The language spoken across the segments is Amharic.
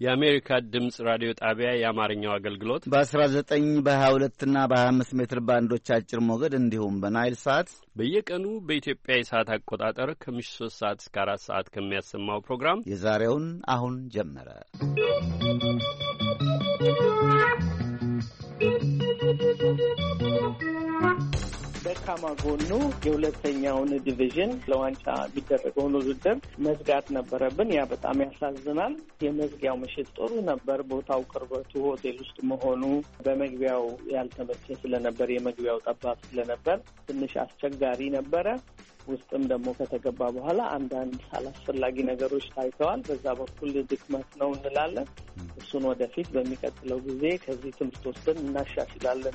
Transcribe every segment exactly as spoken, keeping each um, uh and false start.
የአሜሪካ ድምጽ ራዲዮ ጣቢያ የአማርኛው አገልግሎት በ19 በ22 እና በ25 ሜትር ባንዶች አጭር ሞገድ እንዲሁም በናይል ሳት በየቀኑ በኢትዮጵያ የሰዓት አቆጣጠር ከምሽቱ ሶስት ሰዓት እስከ አራት ሰዓት ከሚያሰማው ፕሮግራም የዛሬውን አሁን ጀመረ። ደካማ ጎኑ የሁለተኛውን ዲቪዥን ለዋንጫ ቢደረገውን ውድድር መዝጋት ነበረብን። ያ በጣም ያሳዝናል። የመዝጊያው ምሽት ጥሩ ነበር። ቦታው ቅርበቱ፣ ሆቴል ውስጥ መሆኑ በመግቢያው ያልተመቸ ስለነበር፣ የመግቢያው ጠባብ ስለነበር ትንሽ አስቸጋሪ ነበረ። ውስጥም ደግሞ ከተገባ በኋላ አንዳንድ አላስፈላጊ ነገሮች ታይተዋል። በዛ በኩል ድክመት ነው እንላለን። እሱን ወደፊት በሚቀጥለው ጊዜ ከዚህ ትምህርት ወስደን እናሻሽላለን።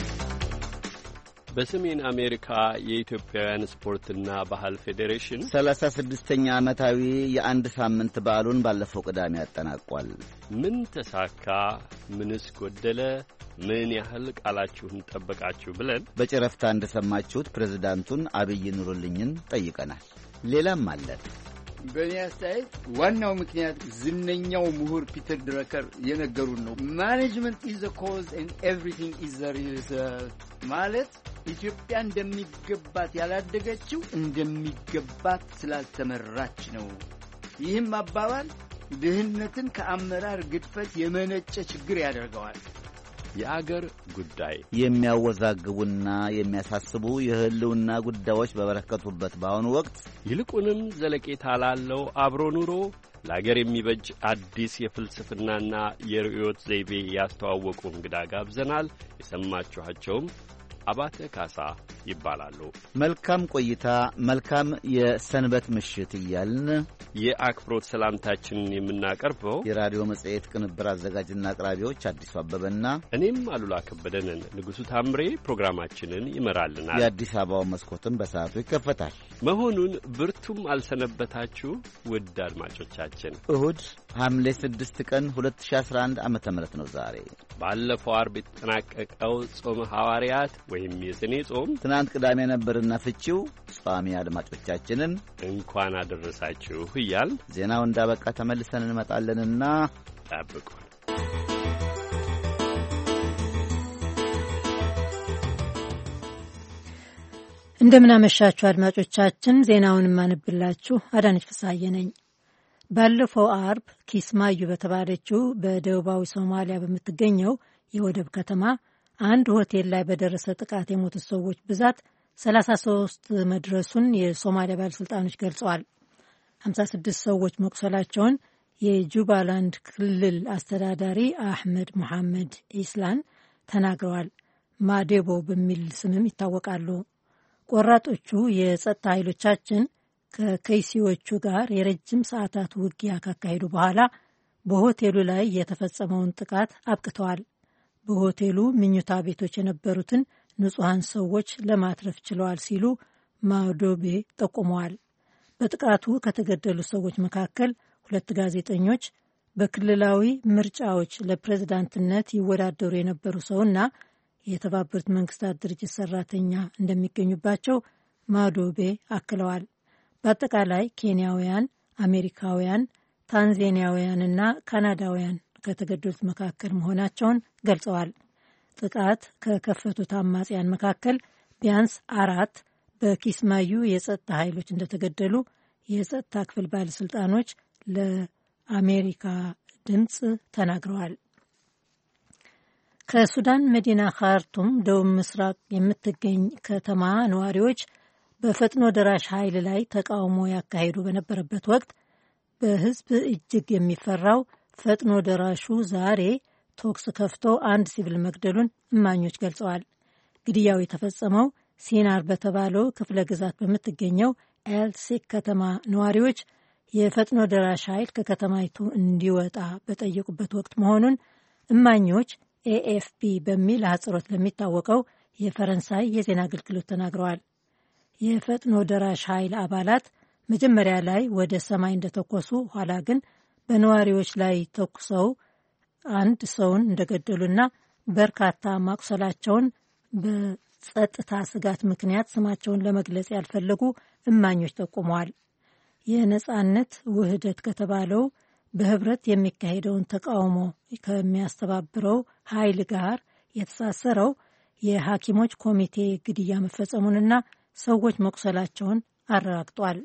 በሰሜን አሜሪካ የኢትዮጵያውያን ስፖርትና ባህል ፌዴሬሽን ሰላሳ ስድስተኛ ዓመታዊ የአንድ ሳምንት በዓሉን ባለፈው ቅዳሜ ያጠናቋል። ምን ተሳካ? ምንስ ጎደለ? ምን ያህል ቃላችሁን ጠበቃችሁ? ብለን በጨረፍታ እንደሰማችሁት ፕሬዝዳንቱን አብይ ኑሩልኝን ጠይቀናል። ሌላም አለ። በእኔ አስተያየት ዋናው ምክንያት ዝነኛው ምሁር ፒተር ድረከር የነገሩን ነው። ማኔጅመንት ኢዝ ዘ ኮዝ ኤንድ ኤቭሪቲንግ ኢዝ ዘ ሪዘልት ማለት ኢትዮጵያ እንደሚገባት ያላደገችው እንደሚገባት ስላልተመራች ነው። ይህም አባባል ድህነትን ከአመራር ግድፈት የመነጨ ችግር ያደርገዋል። የአገር ጉዳይ የሚያወዛግቡና የሚያሳስቡ የህልውና ጉዳዮች በበረከቱበት በአሁኑ ወቅት ይልቁንም ዘለቄታ ላለው አብሮ ኑሮ ለአገር የሚበጅ አዲስ የፍልስፍናና የርዕዮት ዘይቤ ያስተዋወቁ እንግዳ ጋብዘናል። የሰማችኋቸውም አባተ ካሳ ይባላሉ። መልካም ቆይታ፣ መልካም የሰንበት ምሽት እያልን የአክብሮት ሰላምታችንን የምናቀርበው የራዲዮ መጽሔት ቅንብር አዘጋጅና አቅራቢዎች አዲሱ አበበና እኔም አሉላ ከበደንን። ንጉሡ ታምሬ ፕሮግራማችንን ይመራልናል። የአዲስ አበባው መስኮትም በሰዓቱ ይከፈታል መሆኑን ብርቱም አልሰነበታችሁ ውድ አድማጮቻችን። እሁድ ሐምሌ ስድስት ቀን ሁለት ሺህ አስራ አንድ ዓመተ ምህረት ነው ዛሬ። ባለፈው ዓርብ የተጠናቀቀው ጾመ ሐዋርያት ወይም የሰኔ ጾም ትናንት ቅዳሜ ነበርና ፍቺው ጿሚ አድማጮቻችንን እንኳን አደረሳችሁ እያል ዜናው እንዳበቃ ተመልሰን እንመጣለንና ጠብቁ። እንደምናመሻችሁ አድማጮቻችን፣ ዜናውን ማንብላችሁ አዳነች ፍሳዬ ነኝ። ባለፈው አርብ ኪስማዩ በተባለችው በደቡባዊ ሶማሊያ በምትገኘው የወደብ ከተማ አንድ ሆቴል ላይ በደረሰ ጥቃት የሞቱት ሰዎች ብዛት ሰላሳ ሶስት መድረሱን የሶማሊያ ባለሥልጣኖች ገልጸዋል። ሀምሳ ስድስት ሰዎች መቁሰላቸውን የጁባላንድ ክልል አስተዳዳሪ አሕመድ መሐመድ ኢስላን ተናግረዋል። ማዴቦ በሚል ስምም ይታወቃሉ። ቆራጦቹ የጸጥታ ኃይሎቻችን ከከይሲዎቹ ጋር የረጅም ሰዓታት ውጊያ ካካሄዱ በኋላ በሆቴሉ ላይ የተፈጸመውን ጥቃት አብቅተዋል። በሆቴሉ ምኝታ ቤቶች የነበሩትን ንጹሐን ሰዎች ለማትረፍ ችለዋል ሲሉ ማዶቤ ጠቁመዋል። በጥቃቱ ከተገደሉ ሰዎች መካከል ሁለት ጋዜጠኞች፣ በክልላዊ ምርጫዎች ለፕሬዝዳንትነት ይወዳደሩ የነበሩ ሰውና የተባበሩት መንግስታት ድርጅት ሰራተኛ እንደሚገኙባቸው ማዶቤ አክለዋል። በአጠቃላይ ኬንያውያን፣ አሜሪካውያን፣ ታንዛኒያውያንና ካናዳውያን ከተገደሉት መካከል መሆናቸውን ገልጸዋል። ጥቃት ከከፈቱት አማጽያን መካከል ቢያንስ አራት በኪስማዩ የጸጥታ ኃይሎች እንደተገደሉ የጸጥታ ክፍል ባለስልጣኖች ለአሜሪካ ድምፅ ተናግረዋል። ከሱዳን መዲና ካርቱም ደቡብ ምስራቅ የምትገኝ ከተማ ነዋሪዎች በፈጥኖ ደራሽ ኃይል ላይ ተቃውሞ ያካሄዱ በነበረበት ወቅት በህዝብ እጅግ የሚፈራው ፈጥኖ ደራሹ ዛሬ ቶክስ ከፍቶ አንድ ሲቪል መግደሉን እማኞች ገልጸዋል። ግድያው የተፈጸመው ሲናር በተባለው ክፍለ ግዛት በምትገኘው ኤልሲክ ከተማ ነዋሪዎች የፈጥኖ ደራሽ ኃይል ከከተማይቱ እንዲወጣ በጠየቁበት ወቅት መሆኑን እማኞች ኤኤፍፒ በሚል አህጽሮት ለሚታወቀው የፈረንሳይ የዜና አገልግሎት ተናግረዋል። የፈጥኖ ደራሽ ኃይል አባላት መጀመሪያ ላይ ወደ ሰማይ እንደተኮሱ ኋላ ግን በነዋሪዎች ላይ ተኩሰው አንድ ሰውን እንደገደሉና በርካታ ማቁሰላቸውን በጸጥታ ስጋት ምክንያት ስማቸውን ለመግለጽ ያልፈለጉ እማኞች ጠቁመዋል። የነጻነት ውህደት ከተባለው በህብረት የሚካሄደውን ተቃውሞ ከሚያስተባብረው ኃይል ጋር የተሳሰረው የሐኪሞች ኮሚቴ ግድያ መፈጸሙንና ሰዎች መቁሰላቸውን አረጋግጧል።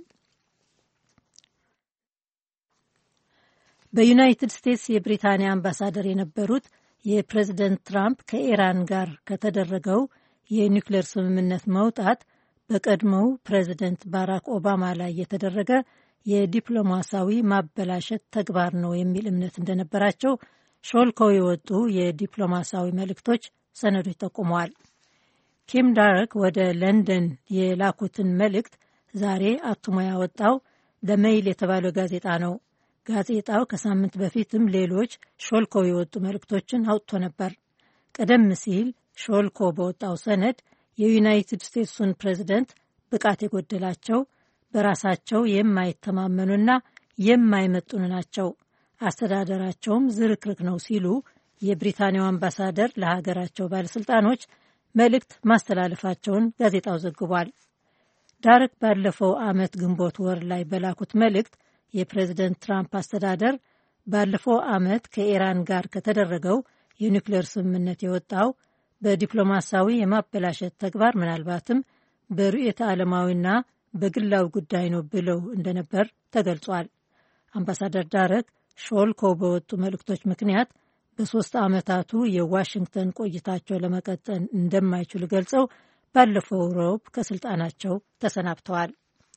በዩናይትድ ስቴትስ የብሪታንያ አምባሳደር የነበሩት የፕሬዝደንት ትራምፕ ከኢራን ጋር ከተደረገው የኒውክሌር ስምምነት መውጣት በቀድሞው ፕሬዝደንት ባራክ ኦባማ ላይ የተደረገ የዲፕሎማሲያዊ ማበላሸት ተግባር ነው የሚል እምነት እንደነበራቸው ሾልከው የወጡ የዲፕሎማሲያዊ መልእክቶች ሰነዶች ጠቁመዋል። ኪም ዳረክ ወደ ለንደን የላኩትን መልእክት ዛሬ አትሞ ያወጣው ለሜይል የተባለው ጋዜጣ ነው። ጋዜጣው ከሳምንት በፊትም ሌሎች ሾልኮ የወጡ መልእክቶችን አውጥቶ ነበር። ቀደም ሲል ሾልኮ በወጣው ሰነድ የዩናይትድ ስቴትሱን ፕሬዝደንት ብቃት የጎደላቸው፣ በራሳቸው የማይተማመኑና የማይመጡን ናቸው፣ አስተዳደራቸውም ዝርክርክ ነው ሲሉ የብሪታንያው አምባሳደር ለሀገራቸው ባለስልጣኖች መልእክት ማስተላለፋቸውን ጋዜጣው ዘግቧል። ዳረክ ባለፈው ዓመት ግንቦት ወር ላይ በላኩት መልእክት የፕሬዝደንት ትራምፕ አስተዳደር ባለፈው ዓመት ከኢራን ጋር ከተደረገው የኒውክሌር ስምምነት የወጣው በዲፕሎማሲያዊ የማበላሸት ተግባር ምናልባትም በርዕዮተ ዓለማዊና በግላዊ ጉዳይ ነው ብለው እንደነበር ተገልጿል። አምባሳደር ዳረክ ሾልኮ በወጡ መልእክቶች ምክንያት በሶስት ዓመታቱ የዋሽንግተን ቆይታቸው ለመቀጠል እንደማይችሉ ገልጸው ባለፈው ሮብ ከስልጣናቸው ተሰናብተዋል።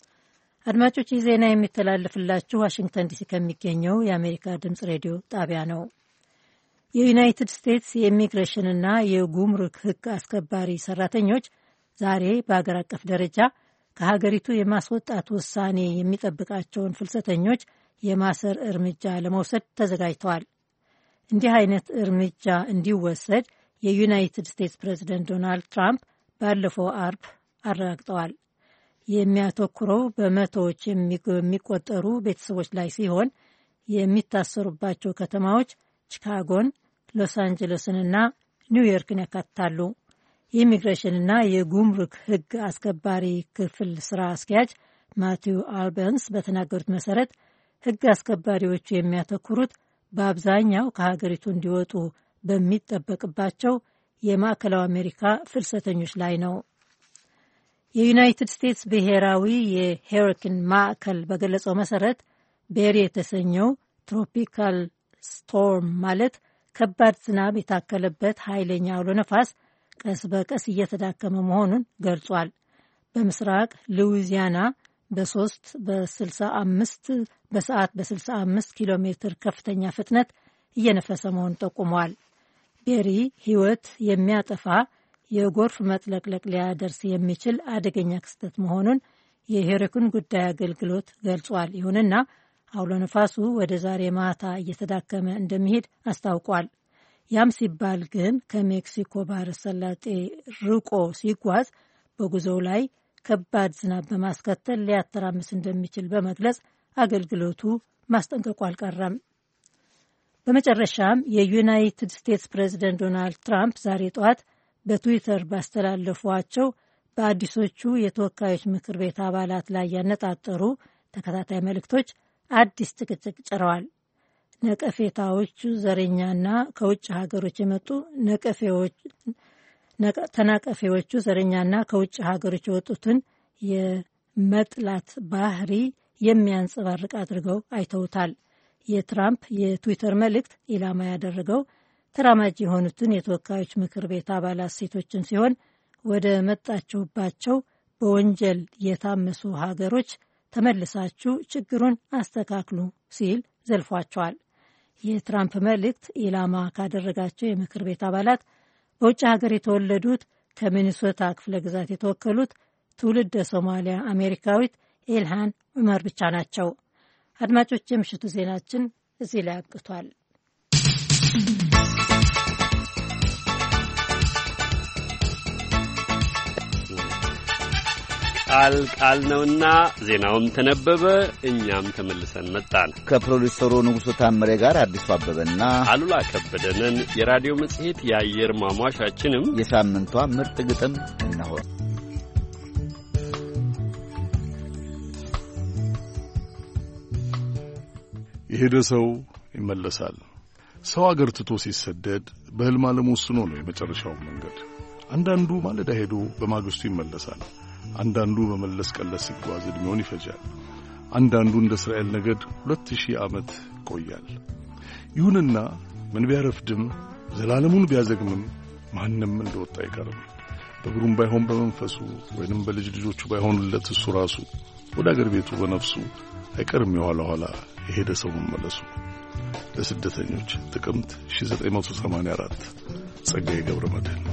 አድማጮች፣ ይህ ዜና የሚተላለፍላችሁ ዋሽንግተን ዲሲ ከሚገኘው የአሜሪካ ድምፅ ሬዲዮ ጣቢያ ነው። የዩናይትድ ስቴትስ የኢሚግሬሽንና የጉምሩክ ሕግ አስከባሪ ሰራተኞች ዛሬ በአገር አቀፍ ደረጃ ከሀገሪቱ የማስወጣት ውሳኔ የሚጠብቃቸውን ፍልሰተኞች የማሰር እርምጃ ለመውሰድ ተዘጋጅተዋል። እንዲህ አይነት እርምጃ እንዲወሰድ የዩናይትድ ስቴትስ ፕሬዚደንት ዶናልድ ትራምፕ ባለፈው አርብ አረጋግጠዋል። የሚያተኩረው በመቶዎች የሚቆጠሩ ቤተሰቦች ላይ ሲሆን የሚታሰሩባቸው ከተማዎች ቺካጎን፣ ሎስ አንጀለስንና ኒውዮርክን ያካትታሉ። የኢሚግሬሽንና የጉምሩክ ሕግ አስከባሪ ክፍል ስራ አስኪያጅ ማቲው አልበንስ በተናገሩት መሰረት ሕግ አስከባሪዎቹ የሚያተኩሩት በአብዛኛው ከሀገሪቱ እንዲወጡ በሚጠበቅባቸው የማዕከላዊ አሜሪካ ፍልሰተኞች ላይ ነው። የዩናይትድ ስቴትስ ብሔራዊ የሄሪኬን ማዕከል በገለጸው መሰረት ቤሪ የተሰኘው ትሮፒካል ስቶርም ማለት ከባድ ዝናብ የታከለበት ኃይለኛ አውሎ ነፋስ ቀስ በቀስ እየተዳከመ መሆኑን ገልጿል። በምስራቅ ሉዊዚያና በሶስት በስልሳ አምስት በሰዓት በስልሳ አምስት ኪሎ ሜትር ከፍተኛ ፍጥነት እየነፈሰ መሆኑን ጠቁሟል። ቤሪ ሕይወት የሚያጠፋ የጎርፍ መጥለቅለቅ ሊያደርስ የሚችል አደገኛ ክስተት መሆኑን የሄሪኬን ጉዳይ አገልግሎት ገልጿል። ይሁንና አውሎ ነፋሱ ወደ ዛሬ ማታ እየተዳከመ እንደሚሄድ አስታውቋል። ያም ሲባል ግን ከሜክሲኮ ባህረ ሰላጤ ርቆ ሲጓዝ በጉዞው ላይ ከባድ ዝናብ በማስከተል ሊያተራምስ እንደሚችል በመግለጽ አገልግሎቱ ማስጠንቀቁ አልቀረም። በመጨረሻም የዩናይትድ ስቴትስ ፕሬዚደንት ዶናልድ ትራምፕ ዛሬ ጠዋት በትዊተር ባስተላለፏቸው በአዲሶቹ የተወካዮች ምክር ቤት አባላት ላይ ያነጣጠሩ ተከታታይ መልእክቶች አዲስ ጭቅጭቅ ጭረዋል። ነቀፌታዎቹ ዘረኛና ከውጭ ሀገሮች የመጡ ነቀፌዎች ተናቀፌዎቹ ዘረኛና ከውጭ ሀገሮች የወጡትን የመጥላት ባህሪ የሚያንጸባርቅ አድርገው አይተውታል። የትራምፕ የትዊተር መልእክት ኢላማ ያደረገው ተራማጅ የሆኑትን የተወካዮች ምክር ቤት አባላት ሴቶችን ሲሆን ወደ መጣችሁባቸው በወንጀል የታመሱ ሀገሮች ተመልሳችሁ ችግሩን አስተካክሉ ሲል ዘልፏቸዋል። የትራምፕ መልእክት ኢላማ ካደረጋቸው የምክር ቤት አባላት በውጭ ሀገር የተወለዱት ከሚኒሶታ ክፍለ ግዛት የተወከሉት ትውልደ ሶማሊያ አሜሪካዊት ኢልሃን ዑመር ብቻ ናቸው። አድማጮች፣ የምሽቱ ዜናችን እዚህ ላይ አብቅቷል። ቃል ቃል ነውና ዜናውም ተነበበ፣ እኛም ተመልሰን መጣን። ከፕሮዲሰሩ ንጉሡ ታምሬ ጋር አዲሱ አበበና አሉላ ከበደንን። የራዲዮ መጽሔት የአየር ማሟሻችንም የሳምንቷ ምርጥ ግጥም እነሆ። የሄደ ሰው ይመለሳል። ሰው አገር ትቶ ሲሰደድ በህልም ዓለም ወስኖ ነው የመጨረሻው መንገድ። አንዳንዱ ማለዳ ሄዶ በማግስቱ ይመለሳል። አንዳንዱ በመለስ ቀለስ ሲጓዝ እድሜውን ይፈጃል። አንዳንዱ እንደ እስራኤል ነገድ ሁለት ሺህ ዓመት ቆያል። ይሁንና ምን ቢያረፍድም ዘላለሙን ቢያዘግምም ማንንም እንደወጣ አይቀርም። በእግሩም ባይሆን በመንፈሱ ወይንም በልጅ ልጆቹ ባይሆንለት እሱ ራሱ ወደ አገር ቤቱ በነፍሱ አይቀርም የኋላ ኋላ የሄደ ሰው መመለሱ። ለስደተኞች ጥቅምት ሺህ ዘጠኝ መቶ ሰማንያ አራት ጸጋዬ ገብረመድህን።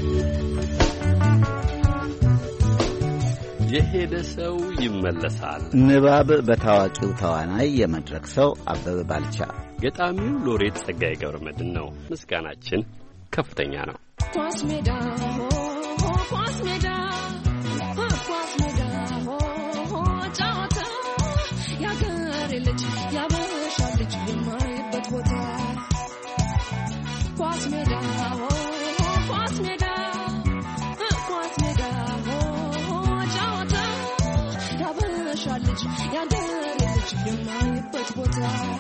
የሄደ ሰው ይመለሳል። ንባብ በታዋቂው ተዋናይ የመድረክ ሰው አበበ ባልቻ፣ ገጣሚው ሎሬት ጸጋዬ ገብረመድህን ነው። ምስጋናችን ከፍተኛ ነው። ኳስ ሜዳ ኳስ ሜዳ ኳስ ሜዳ ጫወታ ያገሬ ልጅ ያበሻ ልጅ የማይበት ቦታ ኳስ ሜዳ ኳስ ሜዳ ኳስ ሜዳ ጫወታ ያበሻ ልጅ ያገሬ ልጅ የማይበት ቦታ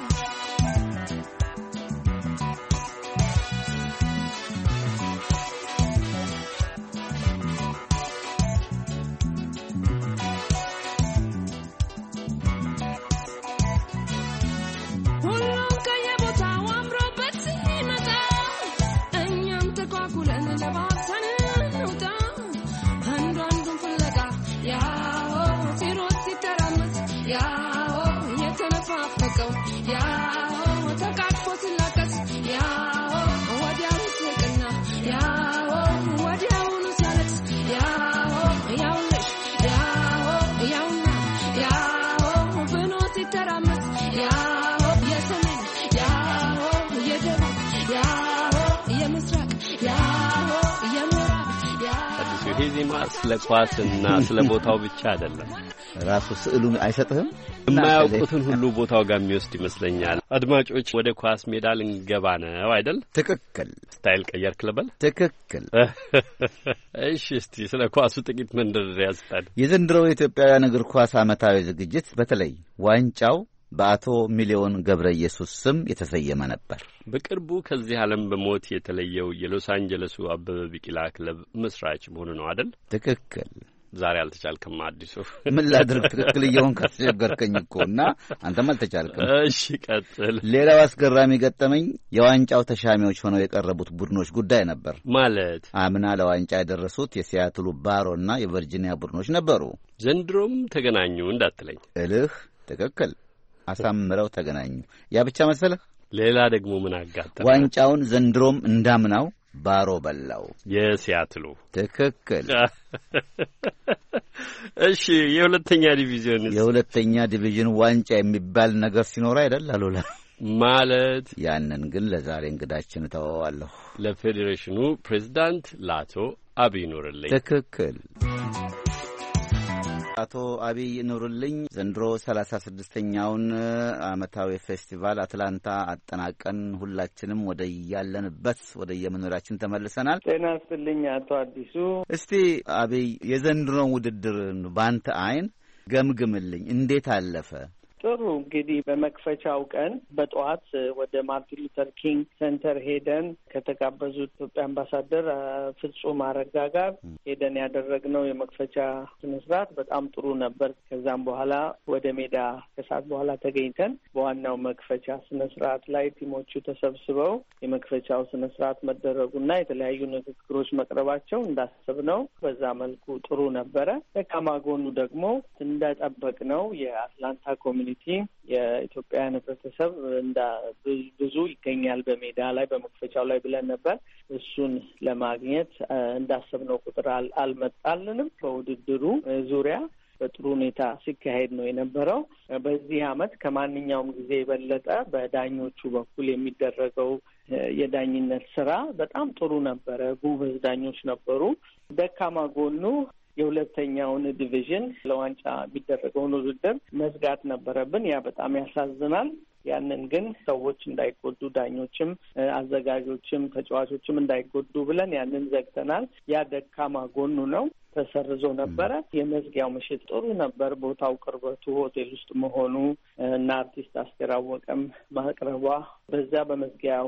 ዜማ ስለ ኳስና ስለ ቦታው ብቻ አይደለም። ራሱ ስዕሉን አይሰጥህም። የማያውቁትን ሁሉ ቦታው ጋር የሚወስድ ይመስለኛል። አድማጮች ወደ ኳስ ሜዳ ልንገባ ነው አይደል? ትክክል። ስታይል ቀየርክ ልበል? ትክክል። እሺ፣ እስቲ ስለ ኳሱ ጥቂት መንደርደሪያ ያስጣል። የዘንድሮው የኢትዮጵያውያን እግር ኳስ ዓመታዊ ዝግጅት በተለይ ዋንጫው በአቶ ሚሊዮን ገብረ ኢየሱስ ስም የተሰየመ ነበር። በቅርቡ ከዚህ ዓለም በሞት የተለየው የሎስ አንጀለሱ አበበ ቢቂላ ክለብ መስራች መሆኑ ነው አይደል? ትክክል። ዛሬ አልተቻልክም አዲሱ። ምን ላድርግ? ትክክል እየሆንክ አስቸገርከኝ እኮ እና አንተም አልተቻልክም። እሺ ቀጥል። ሌላው አስገራሚ ገጠመኝ የዋንጫው ተሻሚዎች ሆነው የቀረቡት ቡድኖች ጉዳይ ነበር። ማለት አምና ለዋንጫ የደረሱት የሲያትሉ ባሮና የቨርጂኒያ ቡድኖች ነበሩ። ዘንድሮም ተገናኙ እንዳትለኝ እልህ። ትክክል። አሳምረው ተገናኙ። ያ ብቻ መሰለህ? ሌላ ደግሞ ምን አጋጠመ? ዋንጫውን ዘንድሮም እንዳምናው ባሮ በላው። የሲያትሉ። ትክክል። እሺ፣ የሁለተኛ ዲቪዥን የሁለተኛ ዲቪዥን ዋንጫ የሚባል ነገር ሲኖር አይደል አሉላ? ማለት ያንን ግን ለዛሬ እንግዳችን ተወዋለሁ። ለፌዴሬሽኑ ፕሬዝዳንት ለአቶ አብይ ኑርልኝ። ትክክል። አቶ አብይ ኑርልኝ ዘንድሮ ሰላሳ ስድስተኛውን ዓመታዊ ፌስቲቫል አትላንታ አጠናቀን ሁላችንም ወደ ያለንበት ወደ የመኖሪያችን ተመልሰናል። ጤና ይስጥልኝ አቶ አዲሱ። እስቲ አብይ የዘንድሮውን ውድድር በአንተ አይን ገምግምልኝ፣ እንዴት አለፈ? ጥሩ እንግዲህ በመክፈቻው ቀን በጠዋት ወደ ማርቲን ሉተር ኪንግ ሴንተር ሄደን ከተጋበዙት ኢትዮጵያ አምባሳደር ፍጹም አረጋ ጋር ሄደን ያደረግነው የመክፈቻ ስነስርዓት በጣም ጥሩ ነበር። ከዛም በኋላ ወደ ሜዳ ከሰዓት በኋላ ተገኝተን በዋናው መክፈቻ ስነስርዓት ላይ ቲሞቹ ተሰብስበው የመክፈቻው ስነስርዓት መደረጉና የተለያዩ ንግግሮች መቅረባቸው እንዳሰብነው በዛ መልኩ ጥሩ ነበረ። ደካማ ጎኑ ደግሞ እንደጠበቅነው የአትላንታ ኮሚኒቲ የኢትዮጵያውያን ህብረተሰብ እንዳ ብዙ ይገኛል በሜዳ ላይ በመክፈቻው ላይ ብለን ነበር። እሱን ለማግኘት እንዳሰብነው ቁጥር አልመጣልንም። በውድድሩ ዙሪያ በጥሩ ሁኔታ ሲካሄድ ነው የነበረው። በዚህ አመት ከማንኛውም ጊዜ የበለጠ በዳኞቹ በኩል የሚደረገው የዳኝነት ስራ በጣም ጥሩ ነበረ። ጉብዝ ዳኞች ነበሩ። ደካማ ጎኑ የሁለተኛውን ዲቪዥን ለዋንጫ የሚደረገውን ውድድር መዝጋት ነበረብን። ያ በጣም ያሳዝናል። ያንን ግን ሰዎች እንዳይጎዱ፣ ዳኞችም፣ አዘጋጆችም፣ ተጫዋቾችም እንዳይጎዱ ብለን ያንን ዘግተናል። ያ ደካማ ጎኑ ነው። ተሰርዞ ነበረ። የመዝጊያው ምሽት ጥሩ ነበር። ቦታው ቅርበቱ ሆቴል ውስጥ መሆኑ እና አርቲስት አስቴር አወቀም ማቅረቧ በዛ በመዝጊያው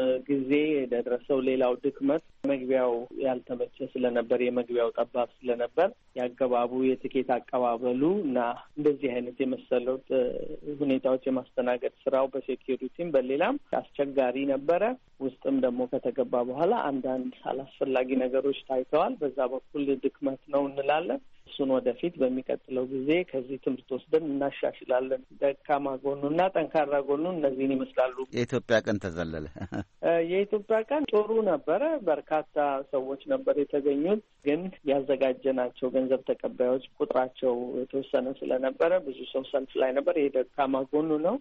ጊዜ የደረሰው ሌላው ድክመት መግቢያው ያልተመቸ ስለነበር የመግቢያው ጠባብ ስለነበር ያገባቡ የትኬት አቀባበሉ እና እንደዚህ አይነት የመሰሉት ሁኔታዎች የማስተናገድ ስራው በሴኪዩሪቲም በሌላም አስቸጋሪ ነበረ። ውስጥም ደግሞ ከተገባ በኋላ አንዳንድ አላስፈላጊ ነገሮች ታይተዋል። በዛ በኩል ድክመት ነው እንላለን። እሱን ወደፊት በሚቀጥለው ጊዜ ከዚህ ትምህርት ወስደን እናሻሽላለን። ደካማ ጎኑና ጠንካራ ጎኑ እነዚህን ይመስላሉ። የኢትዮጵያ ቀን ተዘለለ። የኢትዮጵያ ቀን ጥሩ ነበረ። በርካታ ሰዎች ነበር የተገኙት። ግን ያዘጋጀናቸው ገንዘብ ተቀባዮች ቁጥራቸው የተወሰነ ስለነበረ ብዙ ሰው ሰልፍ ላይ ነበር። ይሄ ደካማ ጎኑ ነው።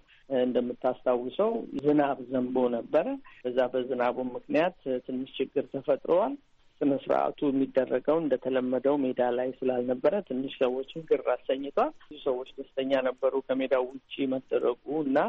እንደምታስታውሰው ዝናብ ዘንቦ ነበረ። በዛ በዝናቡ ምክንያት ትንሽ ችግር ተፈጥሯል። ስነ ስርዓቱ የሚደረገው እንደተለመደው ሜዳ ላይ ስላልነበረ ትንሽ ሰዎችን ግር አሰኝቷል። ብዙ ሰዎች ደስተኛ ነበሩ ከሜዳው ውጪ መደረጉ እና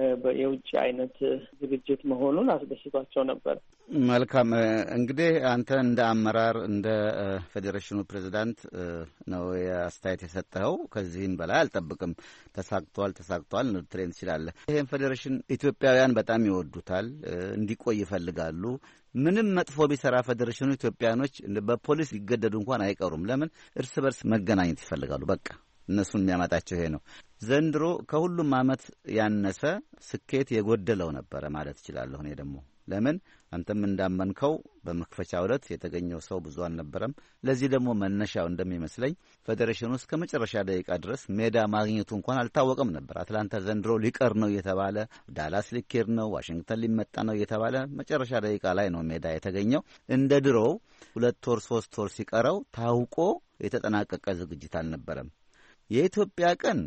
የውጭ አይነት ዝግጅት መሆኑን አስደስቷቸው ነበር። መልካም። እንግዲህ አንተ እንደ አመራር እንደ ፌዴሬሽኑ ፕሬዚዳንት ነው የአስተያየት የሰጠኸው። ከዚህም በላይ አልጠብቅም። ተሳክቷል ተሳክቷል ልትለን ትችላለህ። ይህን ፌዴሬሽን ኢትዮጵያውያን በጣም ይወዱታል፣ እንዲቆይ ይፈልጋሉ። ምንም መጥፎ ቢሰራ ፌዴሬሽኑ ኢትዮጵያኖች በፖሊስ ሊገደዱ እንኳን አይቀሩም። ለምን? እርስ በርስ መገናኘት ይፈልጋሉ። በቃ እነሱን የሚያመጣቸው ይሄ ነው። ዘንድሮ ከሁሉም ዓመት ያነሰ ስኬት የጎደለው ነበረ ማለት እችላለሁ። እኔ ደግሞ ለምን አንተም እንዳመንከው በመክፈቻ ዕለት የተገኘው ሰው ብዙ አልነበረም። ለዚህ ደግሞ መነሻው እንደሚመስለኝ ፌዴሬሽኑ እስከ መጨረሻ ደቂቃ ድረስ ሜዳ ማግኘቱ እንኳን አልታወቀም ነበር። አትላንታ ዘንድሮ ሊቀር ነው እየተባለ፣ ዳላስ ሊኬር ነው፣ ዋሽንግተን ሊመጣ ነው እየተባለ መጨረሻ ደቂቃ ላይ ነው ሜዳ የተገኘው። እንደ ድሮው ሁለት ወር ሶስት ወር ሲቀረው ታውቆ የተጠናቀቀ ዝግጅት አልነበረም። የኢትዮጵያ ቀን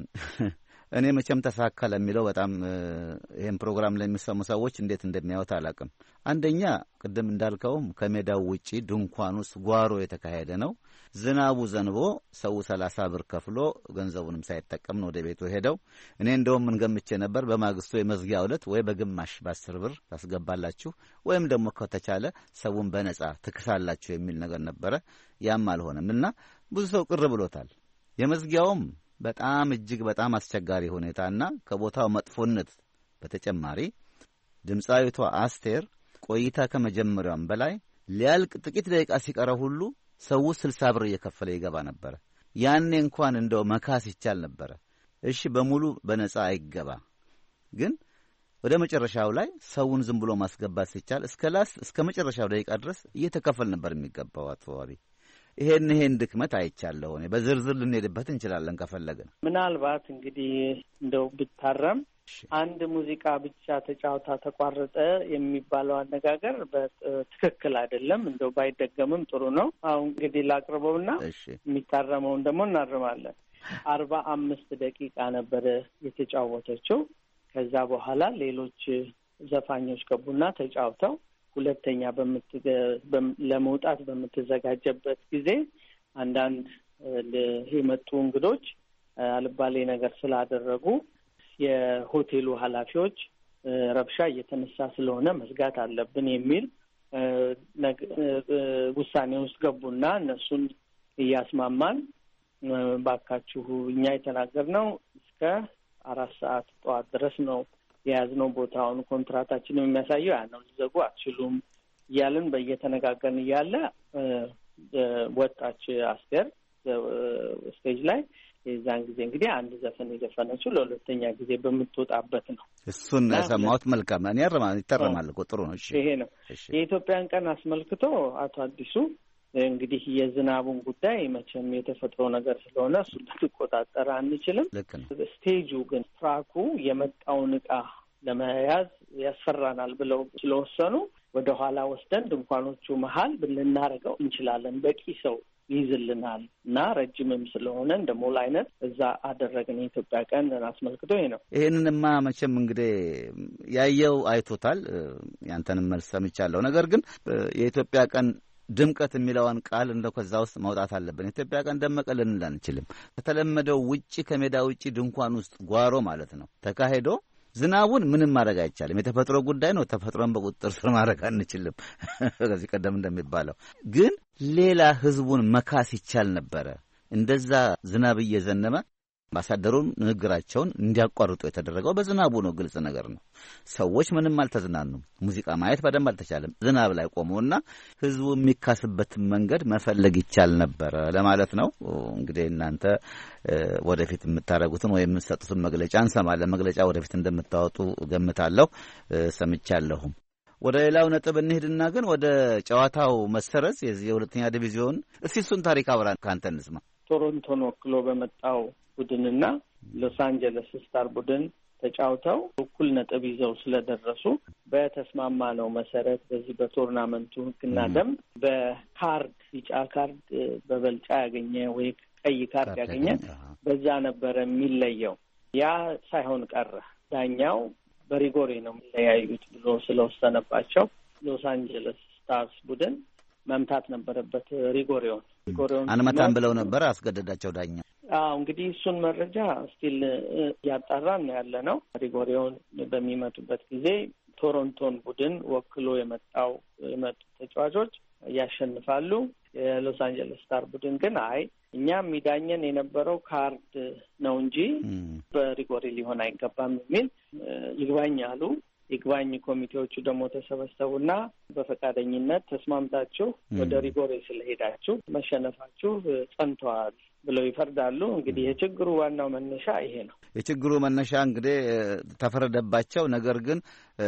እኔ መቼም ተሳካ ለሚለው በጣም ይሄን ፕሮግራም ለሚሰሙ ሰዎች እንዴት እንደሚያዩት አላውቅም። አንደኛ ቅድም እንዳልከውም ከሜዳው ውጪ ድንኳን ውስጥ ጓሮ የተካሄደ ነው። ዝናቡ ዘንቦ ሰው ሰላሳ ብር ከፍሎ ገንዘቡንም ሳይጠቀም ነው ወደ ቤቱ ሄደው። እኔ እንደውም ምን ገምቼ ነበር በማግስቱ የመዝጊያ ዕለት ወይ በግማሽ በአስር ብር ታስገባላችሁ ወይም ደግሞ ከተቻለ ሰውን በነጻ ትክሳላችሁ የሚል ነገር ነበረ። ያም አልሆነም እና ብዙ ሰው ቅር ብሎታል። የመዝጊያውም በጣም እጅግ በጣም አስቸጋሪ ሁኔታና ከቦታው መጥፎነት በተጨማሪ ድምፃዊቷ አስቴር ቆይታ ከመጀመሪያውም በላይ ሊያልቅ ጥቂት ደቂቃ ሲቀረው ሁሉ ሰው ስልሳ ብር እየከፈለ ይገባ ነበር። ያኔ እንኳን እንደው መካስ ይቻል ነበር። እሺ በሙሉ በነጻ አይገባ፣ ግን ወደ መጨረሻው ላይ ሰውን ዝም ብሎ ማስገባት ሲቻል እስከ ላስ እስከ መጨረሻው ደቂቃ ድረስ እየተከፈል ነበር የሚገባው። አጥዋሪ ይሄን ይሄን ድክመት አይቻለሁ። እኔ በዝርዝር ልንሄድበት እንችላለን ከፈለግን። ምናልባት እንግዲህ እንደው ብታረም አንድ ሙዚቃ ብቻ ተጫውታ ተቋረጠ የሚባለው አነጋገር በትክክል አይደለም። እንደው ባይደገምም ጥሩ ነው። አሁን እንግዲህ ላቅርበውና የሚታረመውን ደግሞ እናርማለን። አርባ አምስት ደቂቃ ነበር የተጫወተችው። ከዛ በኋላ ሌሎች ዘፋኞች ገቡና ተጫውተው ሁለተኛ ለመውጣት በምትዘጋጀበት ጊዜ አንዳንድ የመጡ እንግዶች አልባሌ ነገር ስላደረጉ የሆቴሉ ኃላፊዎች ረብሻ እየተነሳ ስለሆነ መዝጋት አለብን የሚል ውሳኔ ውስጥ ገቡና እነሱን እያስማማን ባካችሁ እኛ የተናገርነው እስከ አራት ሰዓት ጠዋት ድረስ ነው የያዝነው ቦታውን ኮንትራታችንን የሚያሳየው ያ ነው፣ ሊዘጉ አትችሉም እያልን በየተነጋገርን እያለ ወጣች አስቴር ስቴጅ ላይ። የዛን ጊዜ እንግዲህ አንድ ዘፈን የዘፈነችው ለሁለተኛ ጊዜ በምትወጣበት ነው። እሱን ሰማሁት። መልካም እኔ ያረማ ይተረማል እኮ ጥሩ ነው። እሺ ይሄ ነው የኢትዮጵያን ቀን አስመልክቶ አቶ አዲሱ እንግዲህ የዝናቡን ጉዳይ መቼም የተፈጥሮ ነገር ስለሆነ እሱ ልትቆጣጠር አንችልም። ስቴጁ ግን ትራኩ የመጣውን ዕቃ ለመያዝ ያስፈራናል ብለው ስለወሰኑ ወደ ኋላ ወስደን ድንኳኖቹ መሀል ልናደርገው እንችላለን። በቂ ሰው ይይዝልናል እና ረጅምም ስለሆነ እንደ ሞል አይነት እዛ አደረግን። የኢትዮጵያ ቀን አስመልክቶ ይሄ ነው። ይሄንንማ መቼም እንግዲህ ያየው አይቶታል። ያንተንም መልስ ሰምቻለሁ። ነገር ግን የኢትዮጵያ ቀን ድምቀት የሚለውን ቃል እንደው ከዛ ውስጥ ማውጣት አለብን። ኢትዮጵያ ቀን ደመቀ ልንል አንችልም። ከተለመደው ውጪ ከሜዳ ውጪ ድንኳን ውስጥ ጓሮ ማለት ነው ተካሄዶ ዝናቡን ምንም ማድረግ አይቻልም። የተፈጥሮ ጉዳይ ነው። ተፈጥሮን በቁጥጥር ስር ማድረግ አንችልም። ከዚህ ቀደም እንደሚባለው ግን ሌላ ህዝቡን መካስ ይቻል ነበረ። እንደዛ ዝናብ እየዘነበ አምባሳደሩን ንግግራቸውን እንዲያቋርጡ የተደረገው በዝናቡ ነው። ግልጽ ነገር ነው። ሰዎች ምንም አልተዝናኑም። ሙዚቃ ማየት በደንብ አልተቻለም። ዝናብ ላይ ቆመውና ህዝቡ የሚካስበትን መንገድ መፈለግ ይቻል ነበረ ለማለት ነው። እንግዲህ እናንተ ወደፊት የምታደርጉትን ወይም የምትሰጡትን መግለጫ እንሰማለን። መግለጫ ወደፊት እንደምታወጡ ገምታለሁ፣ ሰምቻለሁም። ወደ ሌላው ነጥብ እንሂድና ግን ወደ ጨዋታው መሰረዝ የዚህ የሁለተኛ ዲቪዚዮን እስቲ እሱን ታሪክ አብራን ካንተ እንስማ። ቶሮንቶን ወክሎ በመጣው ቡድንና ሎስ አንጀለስ ስታር ቡድን ተጫውተው እኩል ነጥብ ይዘው ስለደረሱ በተስማማ ነው መሰረት በዚህ በቶርናመንቱ ህግና ደንብ በካርድ ቢጫ ካርድ በበልጫ ያገኘ ወይ ቀይ ካርድ ያገኘ በዛ ነበረ የሚለየው። ያ ሳይሆን ቀረ። ዳኛው በሪጎሬ ነው የሚለያዩት ብሎ ስለወሰነባቸው ሎስ አንጀለስ ስታርስ ቡድን መምታት ነበረበት ሪጎሬውን። ሪጎሬውን አንመታም ብለው ነበር፣ አስገደዳቸው ዳኛ። አዎ እንግዲህ እሱን መረጃ ስቲል እያጣራን ነው ያለ ነው። ሪጎሬውን በሚመጡበት ጊዜ ቶሮንቶን ቡድን ወክሎ የመጣው የመጡ ተጫዋቾች ያሸንፋሉ። የሎስ አንጀለስ ስታር ቡድን ግን አይ እኛ የሚዳኘን የነበረው ካርድ ነው እንጂ በሪጎሬ ሊሆን አይገባም የሚል ይግባኝ አሉ። ይግባኝ ኮሚቴዎቹ ደግሞ ተሰበሰቡና በፈቃደኝነት ተስማምታችሁ ወደ ሪጎሬ ስለሄዳችሁ መሸነፋችሁ ጸንተዋል ብለው ይፈርዳሉ። እንግዲህ የችግሩ ዋናው መነሻ ይሄ ነው። የችግሩ መነሻ እንግዲህ ተፈረደባቸው። ነገር ግን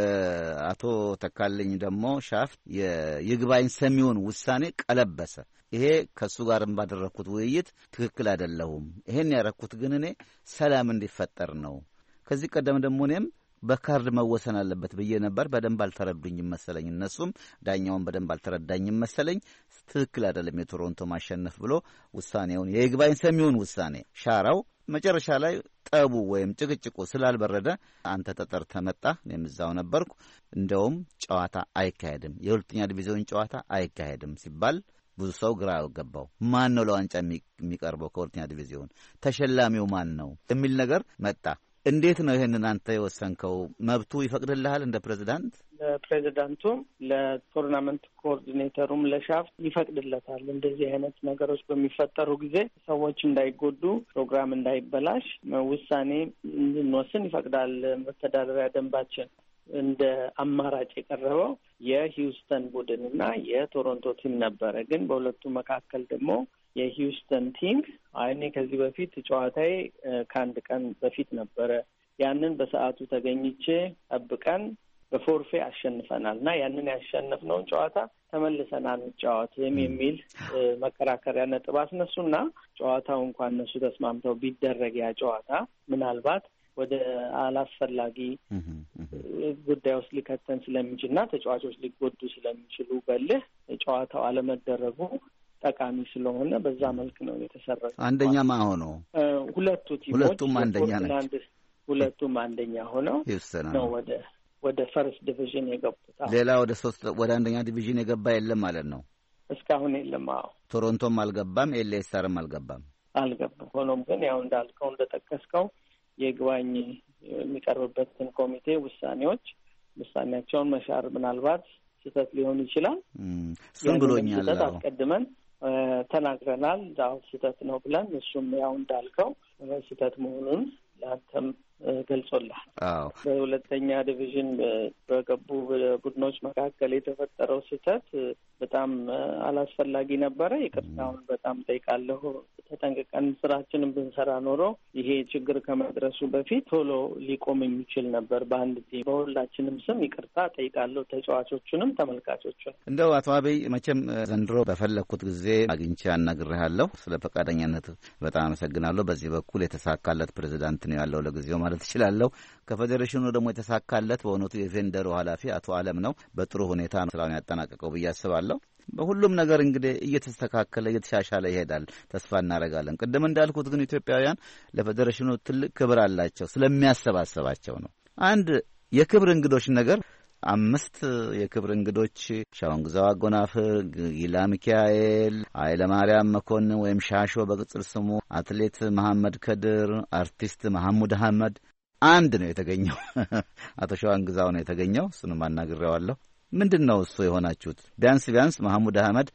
አቶ ተካልኝ ደግሞ ሻፍት የይግባኝ ሰሚውን ውሳኔ ቀለበሰ። ይሄ ከሱ ጋርም ባደረኩት ውይይት ትክክል አይደለሁም፣ ይሄን ያረኩት ግን እኔ ሰላም እንዲፈጠር ነው። ከዚህ ቀደም ደግሞ እኔም በካርድ መወሰን አለበት ብዬ ነበር። በደንብ አልተረዱኝም መሰለኝ፣ እነሱም ዳኛውን በደንብ አልተረዳኝም መሰለኝ። ትክክል አይደለም የቶሮንቶ ማሸነፍ ብሎ ውሳኔውን የይግባኝ ሰሚውን ውሳኔ ሻራው። መጨረሻ ላይ ጠቡ ወይም ጭቅጭቁ ስላልበረደ አንተ ተጠርተህ መጣህ፣ እኔም እዛው ነበርኩ። እንደውም ጨዋታ አይካሄድም፣ የሁለተኛ ዲቪዚዮን ጨዋታ አይካሄድም ሲባል ብዙ ሰው ግራ ገባው። ማን ነው ለዋንጫ የሚቀርበው ከሁለተኛ ዲቪዚዮን? ተሸላሚው ማን ነው የሚል ነገር መጣ። እንዴት ነው ይሄንን አንተ የወሰንከው? መብቱ ይፈቅድልሃል እንደ ፕሬዚዳንት? ለፕሬዚዳንቱም ለቶርናመንት ኮኦርዲኔተሩም ለሻፍት ይፈቅድለታል። እንደዚህ አይነት ነገሮች በሚፈጠሩ ጊዜ ሰዎች እንዳይጎዱ፣ ፕሮግራም እንዳይበላሽ ውሳኔ እንድንወስን ይፈቅዳል መተዳደሪያ ደንባችን። እንደ አማራጭ የቀረበው የሂውስተን ቡድን እና የቶሮንቶ ቲም ነበረ። ግን በሁለቱ መካከል ደግሞ የሂውስተን ቲም አይኔ ከዚህ በፊት ጨዋታዬ ከአንድ ቀን በፊት ነበረ፣ ያንን በሰዓቱ ተገኝቼ ጠብቀን በፎርፌ አሸንፈናል እና ያንን ያሸነፍነውን ጨዋታ ተመልሰን አንጫወትም የሚል መከራከሪያ ነጥብ አስነሱና ጨዋታው እንኳን እነሱ ተስማምተው ቢደረግ ያ ጨዋታ ምናልባት ወደ አላስፈላጊ ጉዳይ ውስጥ ሊከተን ስለሚችልና ተጫዋቾች ሊጎዱ ስለሚችሉ በልህ ጨዋታው አለመደረጉ ጠቃሚ ስለሆነ በዛ መልክ ነው የተሰራው። አንደኛ ማን ሆኖ ሁለቱ ቲሞች ሁለቱም አንደኛ ናቸው። ሁለቱም አንደኛ ሆነው ነው ወደ ወደ ፈርስት ዲቪዥን የገቡት። ሌላ ወደ ሶስት ወደ አንደኛ ዲቪዥን የገባ የለም ማለት ነው። እስካሁን የለም። አዎ ቶሮንቶም አልገባም፣ ኤልኤስአርም አልገባም አልገባም። ሆኖም ግን ያው እንዳልከው እንደጠቀስከው የይግባኝ የሚቀርብበትን ኮሚቴ ውሳኔዎች ውሳኔያቸውን መሻር ምናልባት ስህተት ሊሆን ይችላል። እሱም ብሎኛል። ስህተት አስቀድመን ተናግረናል። አዎ ስህተት ነው ብለን እሱም ያው እንዳልከው ስህተት መሆኑን ለአንተም ገልጾልሃል። አዎ በሁለተኛ ዲቪዥን በገቡ ቡድኖች መካከል የተፈጠረው ስህተት በጣም አላስፈላጊ ነበረ። ይቅርታውን በጣም ጠይቃለሁ። ተጠንቅቀን ስራችንን ብንሰራ ኖሮ ይሄ ችግር ከመድረሱ በፊት ቶሎ ሊቆም የሚችል ነበር። በአንድ ቲም በሁላችንም ስም ይቅርታ ጠይቃለሁ፣ ተጫዋቾቹንም ተመልካቾቹን። እንደው አቶ አብይ መቼም ዘንድሮ በፈለግኩት ጊዜ አግኝቼ አናግሬሃለሁ። ስለ ፈቃደኛነት በጣም አመሰግናለሁ። በዚህ በኩል የተሳካለት ፕሬዚዳንት ነው ያለው ለጊዜው ማለት እችላለሁ። ከፌዴሬሽኑ ደግሞ የተሳካለት በእውነቱ የቬንደሩ ኃላፊ አቶ አለም ነው። በጥሩ ሁኔታ ስራውን ያጠናቀቀው ብዬ አስባለሁ። በሁሉም ነገር እንግዲህ እየተስተካከለ እየተሻሻለ ይሄዳል፣ ተስፋ እናደርጋለን። ቅድም እንዳልኩት ግን ኢትዮጵያውያን ለፌዴሬሽኑ ትልቅ ክብር አላቸው፣ ስለሚያሰባሰባቸው ነው። አንድ የክብር እንግዶች ነገር አምስት የክብር እንግዶች ሻውንግዛው አጎናፍር፣ ጊላ ሚካኤል፣ ኃይለማርያም መኮንን ወይም ሻሾ በቅጽል ስሙ፣ አትሌት መሐመድ ከድር፣ አርቲስት መሐሙድ አህመድ አንድ ነው የተገኘው። አቶ ሻውንግዛው ነው የተገኘው። እሱንም አናግሬዋለሁ። ምንድን ነው እሱ የሆናችሁት? ቢያንስ ቢያንስ መሐሙድ አህመድ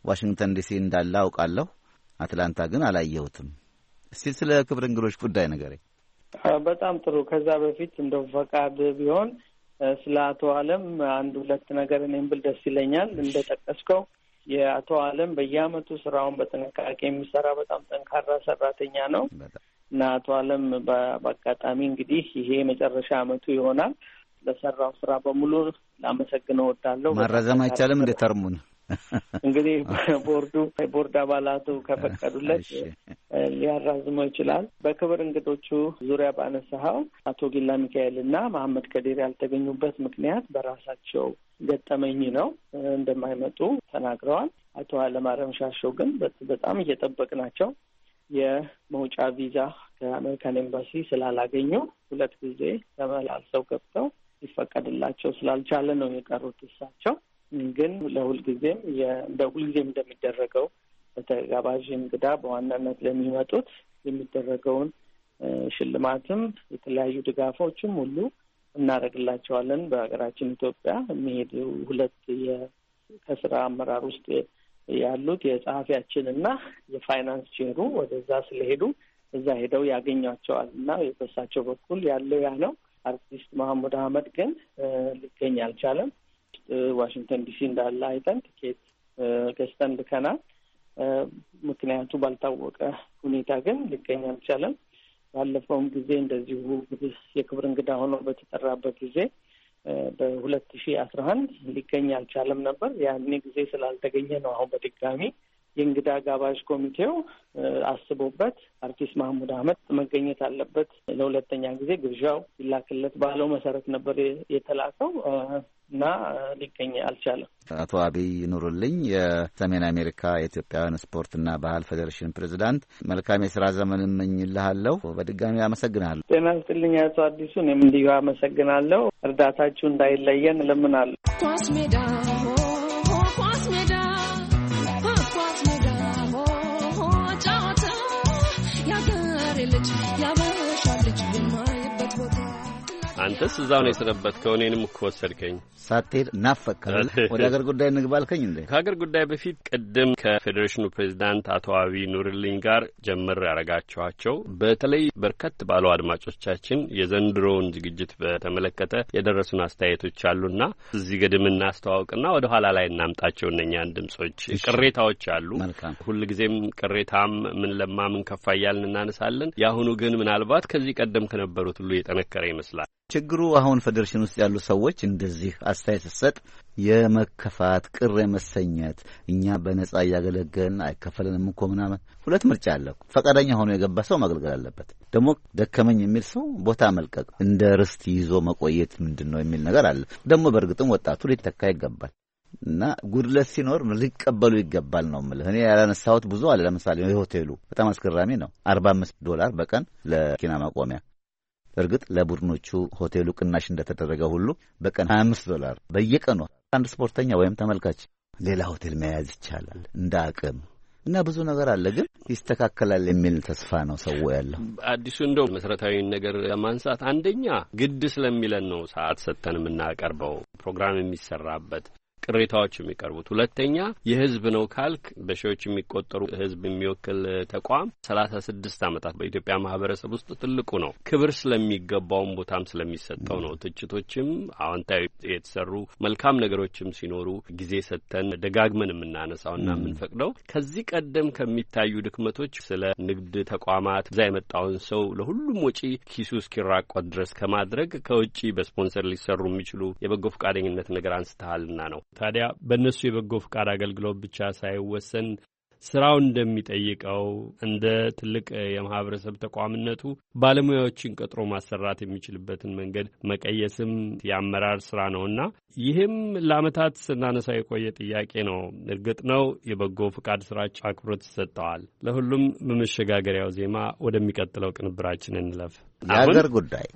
ዋሽንግተን ዲሲ እንዳለ አውቃለሁ። አትላንታ ግን አላየሁትም። እስቲ ስለ ክብር እንግዶች ጉዳይ ንገረኝ። በጣም ጥሩ። ከዛ በፊት እንደው ፈቃድ ቢሆን ስለ አቶ አለም አንድ ሁለት ነገር እኔም ብል ደስ ይለኛል። እንደጠቀስከው የአቶ አለም በየአመቱ ስራውን በጥንቃቄ የሚሰራ በጣም ጠንካራ ሰራተኛ ነው እና አቶ አለም በአጋጣሚ እንግዲህ ይሄ መጨረሻ አመቱ ይሆናል። ለሰራው ስራ በሙሉ ላመሰግነው እወዳለሁ። ማረዘም አይቻልም እንደ ተርሙን እንግዲህ ቦርዱ ቦርድ አባላቱ ከፈቀዱለት ሊያራዝመው ይችላል። በክብር እንግዶቹ ዙሪያ ባነሳኸው አቶ ጊላ ሚካኤል እና መሐመድ ከዲር ያልተገኙበት ምክንያት በራሳቸው ገጠመኝ ነው። እንደማይመጡ ተናግረዋል። አቶ አለማረም ሻሸው ግን በጣም እየጠበቅናቸው የመውጫ ቪዛ ከአሜሪካን ኤምባሲ ስላላገኙ ሁለት ጊዜ ተመላልሰው ገብተው ሊፈቀድላቸው ስላልቻለ ነው የቀሩት። እሳቸው ግን ለሁልጊዜም እንደ ሁልጊዜም እንደሚደረገው በተጋባዥ እንግዳ በዋናነት ለሚመጡት የሚደረገውን ሽልማትም የተለያዩ ድጋፎችም ሁሉ እናደርግላቸዋለን። በሀገራችን ኢትዮጵያ የሚሄዱ ሁለት ከስራ አመራር ውስጥ ያሉት የጸሐፊያችን እና የፋይናንስ ቼሩ ወደዛ ስለሄዱ እዛ ሄደው ያገኟቸዋል እና በሳቸው በኩል ያለው ያ ነው። አርቲስት መሐሙድ አህመድ ግን ሊገኝ አልቻለም። ዋሽንግተን ዲሲ እንዳለ አይተን ቲኬት ገዝተን ልከናል። ምክንያቱ ባልታወቀ ሁኔታ ግን ሊገኝ አልቻለም። ባለፈውም ጊዜ እንደዚሁ የክብር እንግዳ ሆኖ በተጠራበት ጊዜ በሁለት ሺህ አስራ አንድ ሊገኝ አልቻለም ነበር። ያኔ ጊዜ ስላልተገኘ ነው አሁን በድጋሚ የእንግዳ ጋባዥ ኮሚቴው አስቦበት አርቲስት መሐሙድ አህመድ መገኘት አለበት፣ ለሁለተኛ ጊዜ ግብዣው ይላክለት ባለው መሰረት ነበር የተላከው እና ሊገኝ አልቻለም። አቶ አብይ ኑሩልኝ የሰሜን አሜሪካ የኢትዮጵያውያን ስፖርትና ባህል ፌዴሬሽን ፕሬዚዳንት፣ መልካም የስራ ዘመን እመኝልሃለሁ። በድጋሚ አመሰግናለሁ። ጤና ይስጥልኝ አቶ አዲሱ። እኔም እንዲሁ አመሰግናለሁ። እርዳታችሁ እንዳይለየን እለምናለሁ። ኳስ ሜዳ ኳስ ሜዳ ኳስ ሜዳ ጨዋታ ያገሬ ልጅ ያበሻ ልጅ የማይበት ቦታ አንተስ እዛው ነው የሰነበትከው? እኔንም እኮ ወሰድከኝ። ሳትሄድ ናፈቀኝ። ወደ ሀገር ጉዳይ እንግባልከኝ እንዴ? ከሀገር ጉዳይ በፊት ቅድም ከፌዴሬሽኑ ፕሬዚዳንት አቶ አብይ ኑርልኝ ጋር ጀምር ያረጋችኋቸው በተለይ በርከት ባሉ አድማጮቻችን የዘንድሮውን ዝግጅት በተመለከተ የደረሱን አስተያየቶች አሉና እዚህ ግድም እናስተዋውቅና ወደ ኋላ ላይ እናምጣቸው እነኛን ድምጾች። ቅሬታዎች አሉ። ሁልጊዜም ቅሬታም ምን ለማ ምን ከፋ እያልን እናነሳለን። የአሁኑ ግን ምናልባት ከዚህ ቀደም ከነበሩት ሁሉ የጠነከረ ይመስላል። ችግሩ አሁን ፌዴሬሽን ውስጥ ያሉ ሰዎች እንደዚህ አስተያየት ሰጥ የመከፋት ቅር የመሰኘት እኛ በነጻ እያገለገልን አይከፈልንም እኮ ምናምን። ሁለት ምርጫ አለ። ፈቃደኛ ሆኖ የገባ ሰው ማገልገል አለበት። ደግሞ ደከመኝ የሚል ሰው ቦታ መልቀቅ፣ እንደ ርስት ይዞ መቆየት ምንድን ነው የሚል ነገር አለ። ደግሞ በእርግጥም ወጣቱ ሊተካ ይገባል እና ጉድለት ሲኖር ሊቀበሉ ይገባል ነው የምልህ። እኔ ያላነሳሁት ብዙ አለ። ለምሳሌ የሆቴሉ በጣም አስገራሚ ነው። አርባ አምስት ዶላር በቀን ለኪና ማቆሚያ። እርግጥ ለቡድኖቹ ሆቴሉ ቅናሽ እንደተደረገ ሁሉ በቀን ሀያ አምስት ዶላር በየቀኑ አንድ ስፖርተኛ ወይም ተመልካች ሌላ ሆቴል መያዝ ይቻላል እንደ አቅም እና ብዙ ነገር አለ። ግን ይስተካከላል የሚል ተስፋ ነው ሰው ያለው። አዲሱ እንደው መሰረታዊ ነገር ለማንሳት አንደኛ ግድ ስለሚለን ነው ሰዓት ሰጥተን የምናቀርበው ፕሮግራም የሚሰራበት ቅሬታዎች የሚቀርቡት። ሁለተኛ የህዝብ ነው ካልክ በሺዎች የሚቆጠሩ ህዝብ የሚወክል ተቋም ሰላሳ ስድስት ዓመታት በኢትዮጵያ ማህበረሰብ ውስጥ ትልቁ ነው። ክብር ስለሚገባውም ቦታም ስለሚሰጠው ነው። ትችቶችም አዎንታዊ የተሰሩ መልካም ነገሮችም ሲኖሩ ጊዜ ሰጥተን ደጋግመን የምናነሳውና የምንፈቅደው ከዚህ ቀደም ከሚታዩ ድክመቶች ስለ ንግድ ተቋማት እዛ የመጣውን ሰው ለሁሉም ወጪ ኪሱ እስኪራቆት ድረስ ከማድረግ ከውጪ በስፖንሰር ሊሰሩ የሚችሉ የበጎ ፈቃደኝነት ነገር አንስተሃልና ነው። ታዲያ በእነሱ የበጎ ፍቃድ አገልግሎት ብቻ ሳይወሰን ስራው እንደሚጠይቀው እንደ ትልቅ የማህበረሰብ ተቋምነቱ ባለሙያዎችን ቀጥሮ ማሰራት የሚችልበትን መንገድ መቀየስም የአመራር ስራ ነውና ይህም ለዓመታት ስናነሳ የቆየ ጥያቄ ነው። እርግጥ ነው የበጎ ፍቃድ ስራዎች አክብሮት ይሰጠዋል። ለሁሉም በመሸጋገሪያው ዜማ ወደሚቀጥለው ቅንብራችን እንለፍ። የሀገር ጉዳይ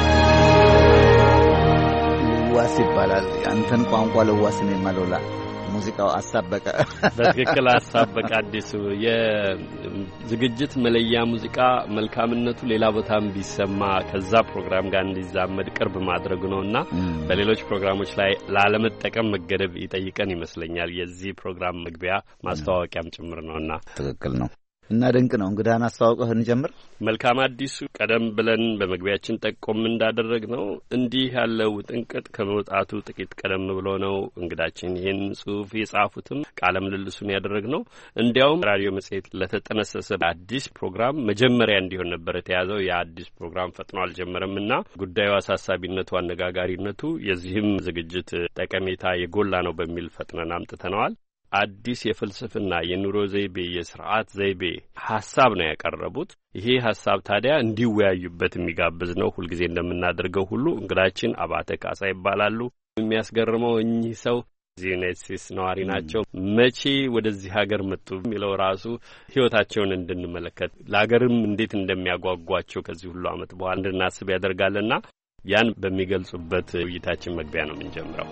ልዋስ ይባላል። አንተን ቋንቋ ልዋስ ነው የማለውላ ሙዚቃው አሳበቀ በትክክል አሳበቀ። አዲሱ የዝግጅት መለያ ሙዚቃ መልካምነቱ ሌላ ቦታም ቢሰማ ከዛ ፕሮግራም ጋር እንዲዛመድ ቅርብ ማድረጉ ነውና በሌሎች ፕሮግራሞች ላይ ላለመጠቀም መገደብ ይጠይቀን ይመስለኛል። የዚህ ፕሮግራም መግቢያ ማስተዋወቂያም ጭምር ነውና ትክክል ነው እና ድንቅ ነው። እንግዳን አስተዋውቀህ እንጀምር። መልካም አዲሱ ቀደም ብለን በመግቢያችን ጠቆም እንዳደረግ ነው እንዲህ ያለው ጥንቅጥ ከመውጣቱ ጥቂት ቀደም ብሎ ነው እንግዳችን ይህን ጽሑፍ የጻፉትም ቃለ ምልልሱን ያደረግ ነው። እንዲያውም ራዲዮ መጽሔት ለተጠነሰሰ አዲስ ፕሮግራም መጀመሪያ እንዲሆን ነበር የተያዘው። የአዲስ ፕሮግራም ፈጥኖ አልጀመረምና ጉዳዩ አሳሳቢነቱ፣ አነጋጋሪነቱ የዚህም ዝግጅት ጠቀሜታ የጎላ ነው በሚል ፈጥነን አምጥተነዋል። አዲስ የፍልስፍና የኑሮ ዘይቤ የስርዓት ዘይቤ ሐሳብ ነው ያቀረቡት። ይሄ ሐሳብ ታዲያ እንዲወያዩበት የሚጋብዝ ነው። ሁልጊዜ እንደምናደርገው ሁሉ እንግዳችን አባተ ካሳ ይባላሉ። የሚያስገርመው እኚህ ሰው ዩናይትድ ስቴትስ ነዋሪ ናቸው። መቼ ወደዚህ ሀገር መጡ የሚለው ራሱ ሕይወታቸውን እንድንመለከት ለሀገርም እንዴት እንደሚያጓጓቸው ከዚህ ሁሉ ዓመት በኋላ እንድናስብ ያደርጋልና ያን በሚገልጹበት ውይይታችን መግቢያ ነው የምንጀምረው።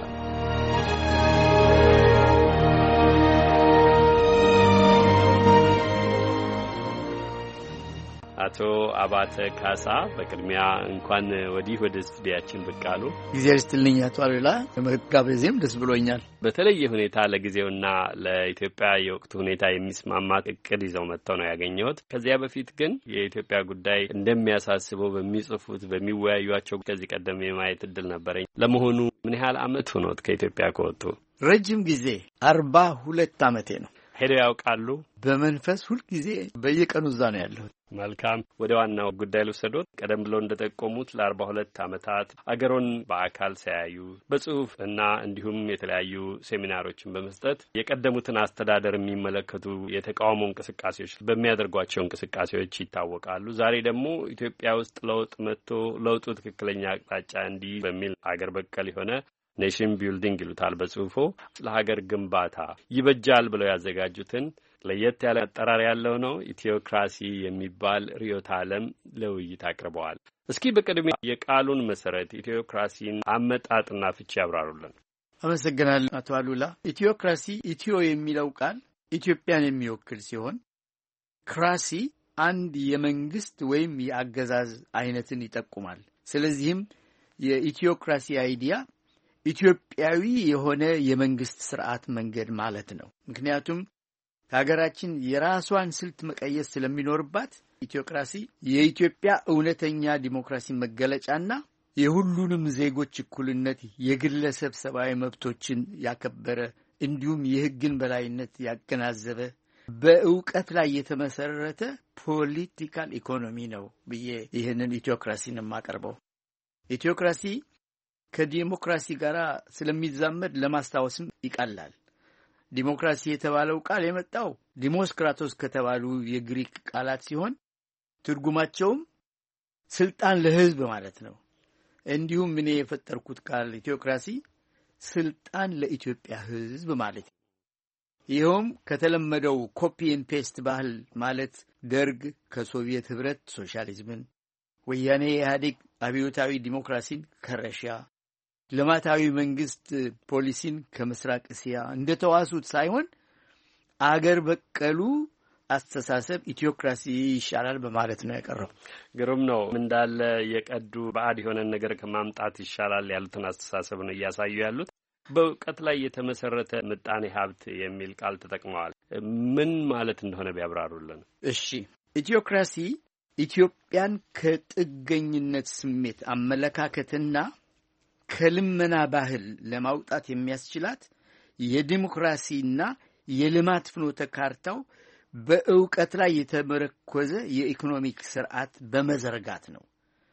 አቶ አባተ ካሳ በቅድሚያ እንኳን ወዲህ ወደ ስቱዲያችን ብቅ አሉ። እግዚአብሔር ይስጥልኝ አቶ አሉላ፣ በመጋበዜም ደስ ብሎኛል። በተለየ ሁኔታ ለጊዜውና ለኢትዮጵያ የወቅቱ ሁኔታ የሚስማማ እቅድ ይዘው መጥተው ነው ያገኘሁት። ከዚያ በፊት ግን የኢትዮጵያ ጉዳይ እንደሚያሳስበው በሚጽፉት በሚወያዩቸው ከዚህ ቀደም የማየት እድል ነበረኝ። ለመሆኑ ምን ያህል ዓመት ሆኖት ከኢትዮጵያ ከወጡ? ረጅም ጊዜ አርባ ሁለት ዓመቴ ነው። ሄደው ያውቃሉ? በመንፈስ ሁልጊዜ በየቀኑ እዛ ነው ያለሁት። መልካም፣ ወደ ዋናው ጉዳይ ልውሰዶት። ቀደም ብለው እንደጠቆሙት ለአርባ ሁለት ዓመታት አገሮን በአካል ሳያዩ በጽሁፍ እና እንዲሁም የተለያዩ ሴሚናሮችን በመስጠት የቀደሙትን አስተዳደር የሚመለከቱ የተቃውሞ እንቅስቃሴዎች በሚያደርጓቸው እንቅስቃሴዎች ይታወቃሉ። ዛሬ ደግሞ ኢትዮጵያ ውስጥ ለውጥ መጥቶ ለውጡ ትክክለኛ አቅጣጫ እንዲህ በሚል አገር በቀል የሆነ ኔሽን ቢልዲንግ ይሉታል በጽሁፎ ለሀገር ግንባታ ይበጃል ብለው ያዘጋጁትን ለየት ያለ አጠራር ያለው ነው ኢትዮክራሲ የሚባል ርዕዮተ ዓለም ለውይይት አቅርበዋል። እስኪ በቅድሚያ የቃሉን መሰረት ኢትዮክራሲን አመጣጥና ፍቺ ያብራሩልን። አመሰግናለሁ አቶ አሉላ። ኢትዮክራሲ ኢትዮ የሚለው ቃል ኢትዮጵያን የሚወክል ሲሆን ክራሲ አንድ የመንግስት ወይም የአገዛዝ አይነትን ይጠቁማል። ስለዚህም የኢትዮክራሲ አይዲያ ኢትዮጵያዊ የሆነ የመንግስት ስርዓት መንገድ ማለት ነው። ምክንያቱም ሀገራችን የራሷን ስልት መቀየስ ስለሚኖርባት ኢትዮክራሲ የኢትዮጵያ እውነተኛ ዲሞክራሲ መገለጫና የሁሉንም ዜጎች እኩልነት፣ የግለሰብ ሰብአዊ መብቶችን ያከበረ እንዲሁም የሕግን በላይነት ያገናዘበ በእውቀት ላይ የተመሰረተ ፖለቲካል ኢኮኖሚ ነው ብዬ ይህንን ኢትዮክራሲን የማቀርበው። ኢትዮክራሲ ከዲሞክራሲ ጋር ስለሚዛመድ ለማስታወስም ይቀላል። ዲሞክራሲ የተባለው ቃል የመጣው ዲሞስክራቶስ ከተባሉ የግሪክ ቃላት ሲሆን ትርጉማቸውም ስልጣን ለህዝብ ማለት ነው። እንዲሁም እኔ የፈጠርኩት ቃል ኢትዮክራሲ ስልጣን ለኢትዮጵያ ህዝብ ማለት ነው። ይኸውም ከተለመደው ኮፒ ኤንድ ፔስት ባህል ማለት ደርግ ከሶቪየት ህብረት ሶሻሊዝምን፣ ወያኔ ኢህአዴግ አብዮታዊ ዲሞክራሲን ከረሺያ፣ ልማታዊ መንግስት ፖሊሲን ከምስራቅ እስያ እንደተዋሱት ሳይሆን አገር በቀሉ አስተሳሰብ ኢትዮክራሲ ይሻላል በማለት ነው ያቀረበው። ግሩም ነው። እንዳለ የቀዱ ባዕድ የሆነ ነገር ከማምጣት ይሻላል ያሉትን አስተሳሰብ ነው እያሳዩ ያሉት። በእውቀት ላይ የተመሰረተ ምጣኔ ሀብት የሚል ቃል ተጠቅመዋል። ምን ማለት እንደሆነ ቢያብራሩልን። እሺ፣ ኢትዮክራሲ ኢትዮጵያን ከጥገኝነት ስሜት አመለካከትና ከልመና ባህል ለማውጣት የሚያስችላት የዲሞክራሲና የልማት ፍኖተ ካርታው በእውቀት ላይ የተመረኮዘ የኢኮኖሚክ ስርዓት በመዘርጋት ነው።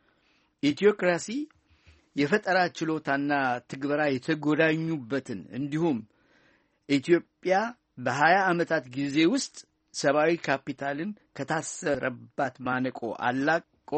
ኢትዮክራሲ የፈጠራ ችሎታና ትግበራ የተጎዳኙበትን እንዲሁም ኢትዮጵያ በሀያ ዓመታት ጊዜ ውስጥ ሰብአዊ ካፒታልን ከታሰረባት ማነቆ አላቆ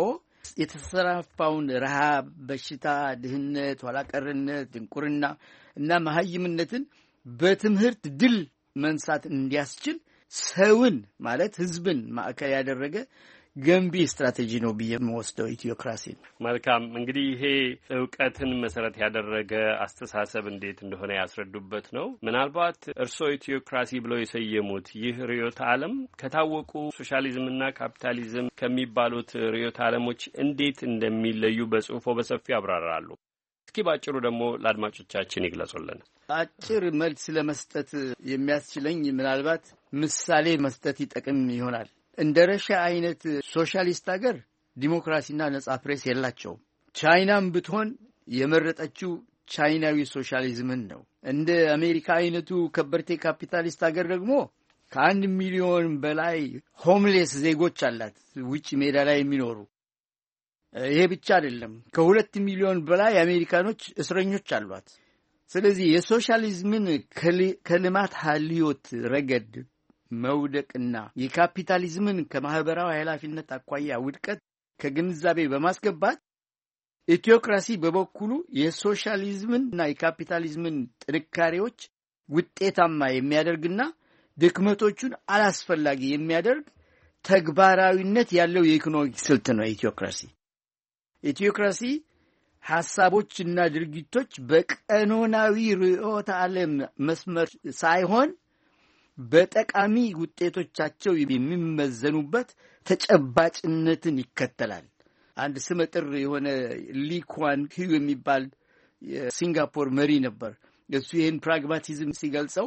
የተሰራፋውን ረሃብ፣ በሽታ፣ ድህነት፣ ኋላቀርነት፣ ድንቁርና እና መሀይምነትን በትምህርት ድል መንሳት እንዲያስችል ሰውን ማለት ህዝብን ማዕከል ያደረገ ገንቢ ስትራቴጂ ነው ብዬ የምወስደው ኢትዮክራሲ። መልካም እንግዲህ ይሄ እውቀትን መሰረት ያደረገ አስተሳሰብ እንዴት እንደሆነ ያስረዱበት ነው። ምናልባት እርስዎ ኢትዮክራሲ ብለው የሰየሙት ይህ ርዕዮተ ዓለም ከታወቁ ሶሻሊዝምና ካፒታሊዝም ከሚባሉት ርዕዮተ ዓለሞች እንዴት እንደሚለዩ በጽሁፎ በሰፊው ያብራራሉ። እስኪ ባጭሩ ደግሞ ለአድማጮቻችን ይግለጹልን። አጭር መልስ ለመስጠት የሚያስችለኝ ምናልባት ምሳሌ መስጠት ይጠቅም ይሆናል። እንደ ረሺያ አይነት ሶሻሊስት ሀገር ዲሞክራሲና ነጻ ፕሬስ የላቸውም። ቻይናም ብትሆን የመረጠችው ቻይናዊ ሶሻሊዝምን ነው። እንደ አሜሪካ አይነቱ ከበርቴ ካፒታሊስት ሀገር ደግሞ ከአንድ ሚሊዮን በላይ ሆምሌስ ዜጎች አላት ውጭ ሜዳ ላይ የሚኖሩ። ይሄ ብቻ አይደለም፣ ከሁለት ሚሊዮን በላይ አሜሪካኖች እስረኞች አሏት። ስለዚህ የሶሻሊዝምን ከልማት ሀልዮት ረገድ መውደቅና የካፒታሊዝምን ከማህበራዊ ኃላፊነት አኳያ ውድቀት ከግንዛቤ በማስገባት ኢትዮክራሲ በበኩሉ የሶሻሊዝምንና የካፒታሊዝምን ጥንካሬዎች ውጤታማ የሚያደርግና ድክመቶቹን አላስፈላጊ የሚያደርግ ተግባራዊነት ያለው የኢኮኖሚክ ስልት ነው ኢትዮክራሲ። ኢትዮክራሲ ሐሳቦችና ድርጊቶች በቀኖናዊ ርዕዮተ ዓለም መስመር ሳይሆን በጠቃሚ ውጤቶቻቸው የሚመዘኑበት ተጨባጭነትን ይከተላል። አንድ ስመጥር የሆነ ሊ ኩዋን ሂዩ የሚባል የሲንጋፖር መሪ ነበር። እሱ ይህን ፕራግማቲዝም ሲገልጸው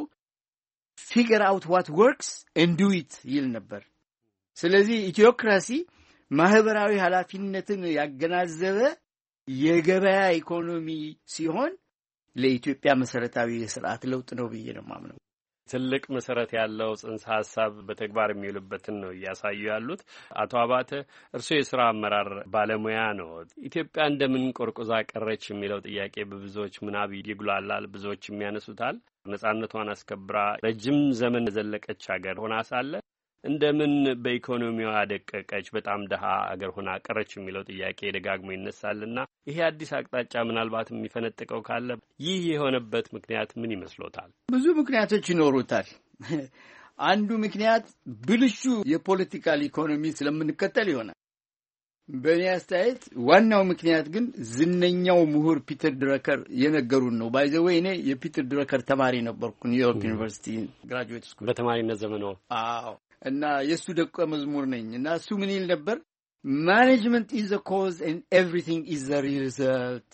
ፊገር አውት ዋት ወርክስ ኤንድ ዱ ኢት ይል ነበር። ስለዚህ ኢትዮክራሲ ማህበራዊ ኃላፊነትን ያገናዘበ የገበያ ኢኮኖሚ ሲሆን ለኢትዮጵያ መሰረታዊ የሥርዓት ለውጥ ነው ብዬ ነው የማምነው። ትልቅ መሰረት ያለው ጽንሰ ሐሳብ በተግባር የሚውልበትን ነው እያሳዩ ያሉት። አቶ አባተ እርስዎ የሥራ አመራር ባለሙያ ነው። ኢትዮጵያ እንደምን ቆርቆዛ ቀረች የሚለው ጥያቄ በብዙዎች ምናብ ይጉላላል፣ ብዙዎች የሚያነሱታል። ነጻነቷን አስከብራ ረጅም ዘመን ዘለቀች ሀገር ሆና ሳለ እንደምን በኢኮኖሚዋ አደቀቀች፣ በጣም ደሃ አገር ሆና ቀረች የሚለው ጥያቄ ደጋግሞ ይነሳልና ይሄ አዲስ አቅጣጫ ምናልባት የሚፈነጥቀው ካለ ይህ የሆነበት ምክንያት ምን ይመስሎታል? ብዙ ምክንያቶች ይኖሩታል። አንዱ ምክንያት ብልሹ የፖለቲካል ኢኮኖሚ ስለምንከተል ይሆናል። በእኔ አስተያየት ዋናው ምክንያት ግን ዝነኛው ምሁር ፒተር ድረከር የነገሩን ነው። ባይ ዘ ዌይ እኔ የፒተር ድረከር ተማሪ ነበርኩ ኒውዮርክ ዩኒቨርሲቲ ግራጁዌት ስኩል በተማሪነት ዘመኑ። አዎ እና የሱ ደቀ መዝሙር ነኝ። እና እሱ ምን ይል ነበር? ማኔጅመንት ኢዝ ዘ ኮዝ ኤንድ ኤቭሪቲንግ ኢዝ ዘ ሪዘልት።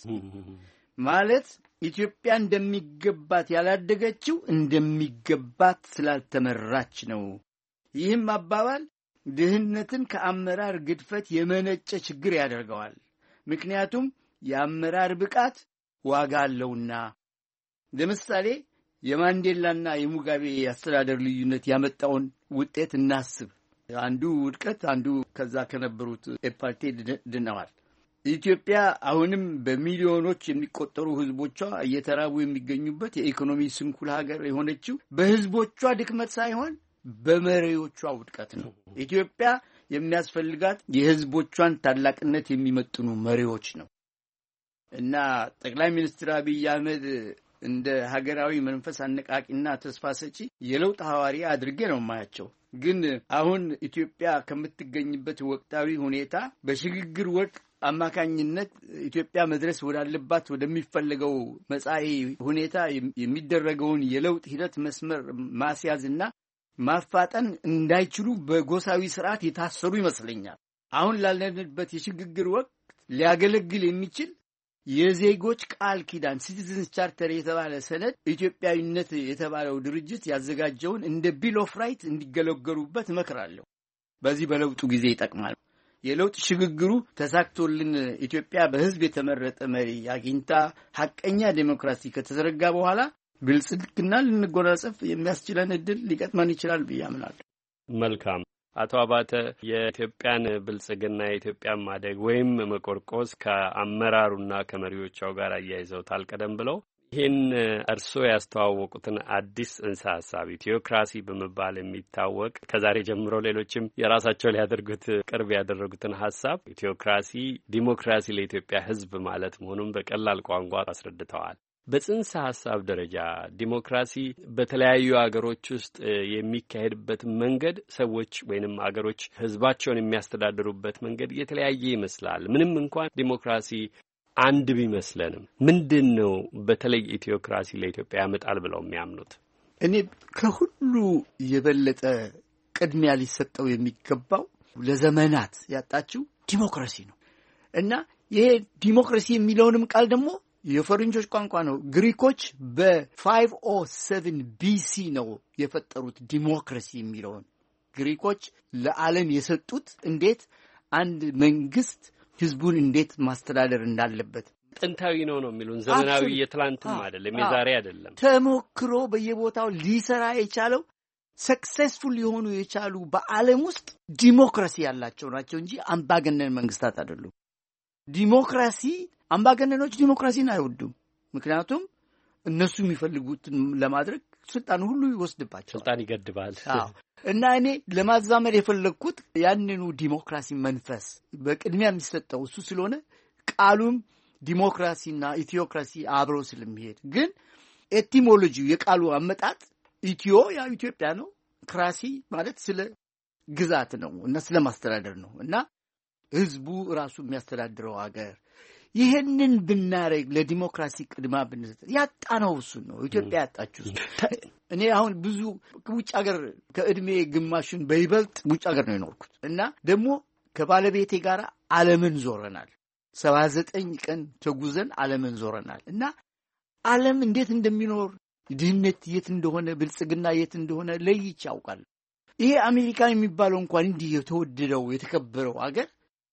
ማለት ኢትዮጵያ እንደሚገባት ያላደገችው እንደሚገባት ስላልተመራች ነው። ይህም አባባል ድህነትን ከአመራር ግድፈት የመነጨ ችግር ያደርገዋል። ምክንያቱም የአመራር ብቃት ዋጋ አለውና። ለምሳሌ የማንዴላና የሙጋቤ አስተዳደር ልዩነት ያመጣውን ውጤት እናስብ። አንዱ ውድቀት፣ አንዱ ከዛ ከነበሩት ኤፓርቴ ድነዋል። ኢትዮጵያ አሁንም በሚሊዮኖች የሚቆጠሩ ህዝቦቿ እየተራቡ የሚገኙበት የኢኮኖሚ ስንኩል ሀገር የሆነችው በህዝቦቿ ድክመት ሳይሆን በመሪዎቿ ውድቀት ነው። ኢትዮጵያ የሚያስፈልጋት የህዝቦቿን ታላቅነት የሚመጥኑ መሪዎች ነው እና ጠቅላይ ሚኒስትር አብይ አህመድ እንደ ሀገራዊ መንፈስ አነቃቂና ተስፋ ሰጪ የለውጥ ሐዋርያ አድርጌ ነው ማያቸው። ግን አሁን ኢትዮጵያ ከምትገኝበት ወቅታዊ ሁኔታ በሽግግር ወቅት አማካኝነት ኢትዮጵያ መድረስ ወዳለባት ወደሚፈልገው መጻኢ ሁኔታ የሚደረገውን የለውጥ ሂደት መስመር ማስያዝና ማፋጠን እንዳይችሉ በጎሳዊ ስርዓት የታሰሩ ይመስለኛል። አሁን ላለንበት የሽግግር ወቅት ሊያገለግል የሚችል የዜጎች ቃል ኪዳን ሲቲዝንስ ቻርተር የተባለ ሰነድ ኢትዮጵያዊነት የተባለው ድርጅት ያዘጋጀውን እንደ ቢል ኦፍ ራይት እንዲገለገሉበት እመክራለሁ። በዚህ በለውጡ ጊዜ ይጠቅማል። የለውጥ ሽግግሩ ተሳክቶልን ኢትዮጵያ በህዝብ የተመረጠ መሪ አግኝታ ሐቀኛ ዴሞክራሲ ከተዘረጋ በኋላ ብልጽግና ልንጎናጸፍ የሚያስችለን እድል ሊቀጥመን ይችላል ብዬ አምናለሁ። መልካም። አቶ አባተ የኢትዮጵያን ብልጽግና የኢትዮጵያን ማደግ ወይም መቆርቆስ ከአመራሩና ከመሪዎቻው ጋር አያይዘውታል ቀደም ብለው። ይህን እርስዎ ያስተዋወቁትን አዲስ ጽንሰ ሀሳብ ኢትዮክራሲ በመባል የሚታወቅ ከዛሬ ጀምሮ ሌሎችም የራሳቸው ሊያደርጉት ቅርብ ያደረጉትን ሀሳብ ኢትዮክራሲ ዲሞክራሲ ለኢትዮጵያ ሕዝብ ማለት መሆኑን በቀላል ቋንቋ አስረድተዋል። በጽንሰ ሐሳብ ደረጃ ዲሞክራሲ በተለያዩ አገሮች ውስጥ የሚካሄድበት መንገድ ሰዎች ወይንም አገሮች ህዝባቸውን የሚያስተዳድሩበት መንገድ የተለያየ ይመስላል። ምንም እንኳን ዲሞክራሲ አንድ ቢመስለንም ምንድነው በተለይ ኢትዮክራሲ ለኢትዮጵያ ያመጣል ብለው የሚያምኑት? እኔ ከሁሉ የበለጠ ቅድሚያ ሊሰጠው የሚገባው ለዘመናት ያጣችው ዲሞክራሲ ነው እና ይሄ ዲሞክራሲ የሚለውንም ቃል ደግሞ የፈረንጆች ቋንቋ ነው። ግሪኮች በ507 ቢሲ ነው የፈጠሩት ዲሞክራሲ የሚለውን። ግሪኮች ለዓለም የሰጡት እንዴት አንድ መንግስት ህዝቡን እንዴት ማስተዳደር እንዳለበት ጥንታዊ ነው ነው የሚሉን። ዘመናዊ የትላንትም አይደለም የዛሬ አይደለም። ተሞክሮ በየቦታው ሊሰራ የቻለው ሰክሰስፉል የሆኑ የቻሉ በዓለም ውስጥ ዲሞክራሲ ያላቸው ናቸው እንጂ አምባገነን መንግስታት አይደሉም። ዲሞክራሲ አምባገነኖች ዲሞክራሲን አይወዱም። ምክንያቱም እነሱ የሚፈልጉትን ለማድረግ ስልጣን ሁሉ ይወስድባቸዋል። ስልጣን ይገድባል። አዎ እና እኔ ለማዛመድ የፈለኩት ያንኑ ዲሞክራሲ መንፈስ በቅድሚያ የሚሰጠው እሱ ስለሆነ ቃሉም ዲሞክራሲና ኢትዮክራሲ አብረው ስለሚሄድ ግን ኤቲሞሎጂው የቃሉ አመጣጥ ኢትዮ ያ ኢትዮጵያ ነው፣ ክራሲ ማለት ስለ ግዛት ነው እና ስለ ማስተዳደር ነው እና ህዝቡ ራሱ የሚያስተዳድረው ሀገር ይሄንን ብናረግ ለዲሞክራሲ ቅድማ ብንሰጥ ያጣነው እሱ ነው። ኢትዮጵያ ያጣችው እኔ አሁን ብዙ ውጭ ሀገር ከእድሜ ግማሹን በይበልጥ ውጭ ሀገር ነው የኖርኩት እና ደግሞ ከባለቤቴ ጋር ዓለምን ዞረናል። ሰባ ዘጠኝ ቀን ተጉዘን ዓለምን ዞረናል እና ዓለም እንዴት እንደሚኖር ድህነት የት እንደሆነ ብልጽግና የት እንደሆነ ለይቼ አውቃለሁ። ይሄ አሜሪካ የሚባለው እንኳን እንዲህ የተወደደው የተከበረው ሀገር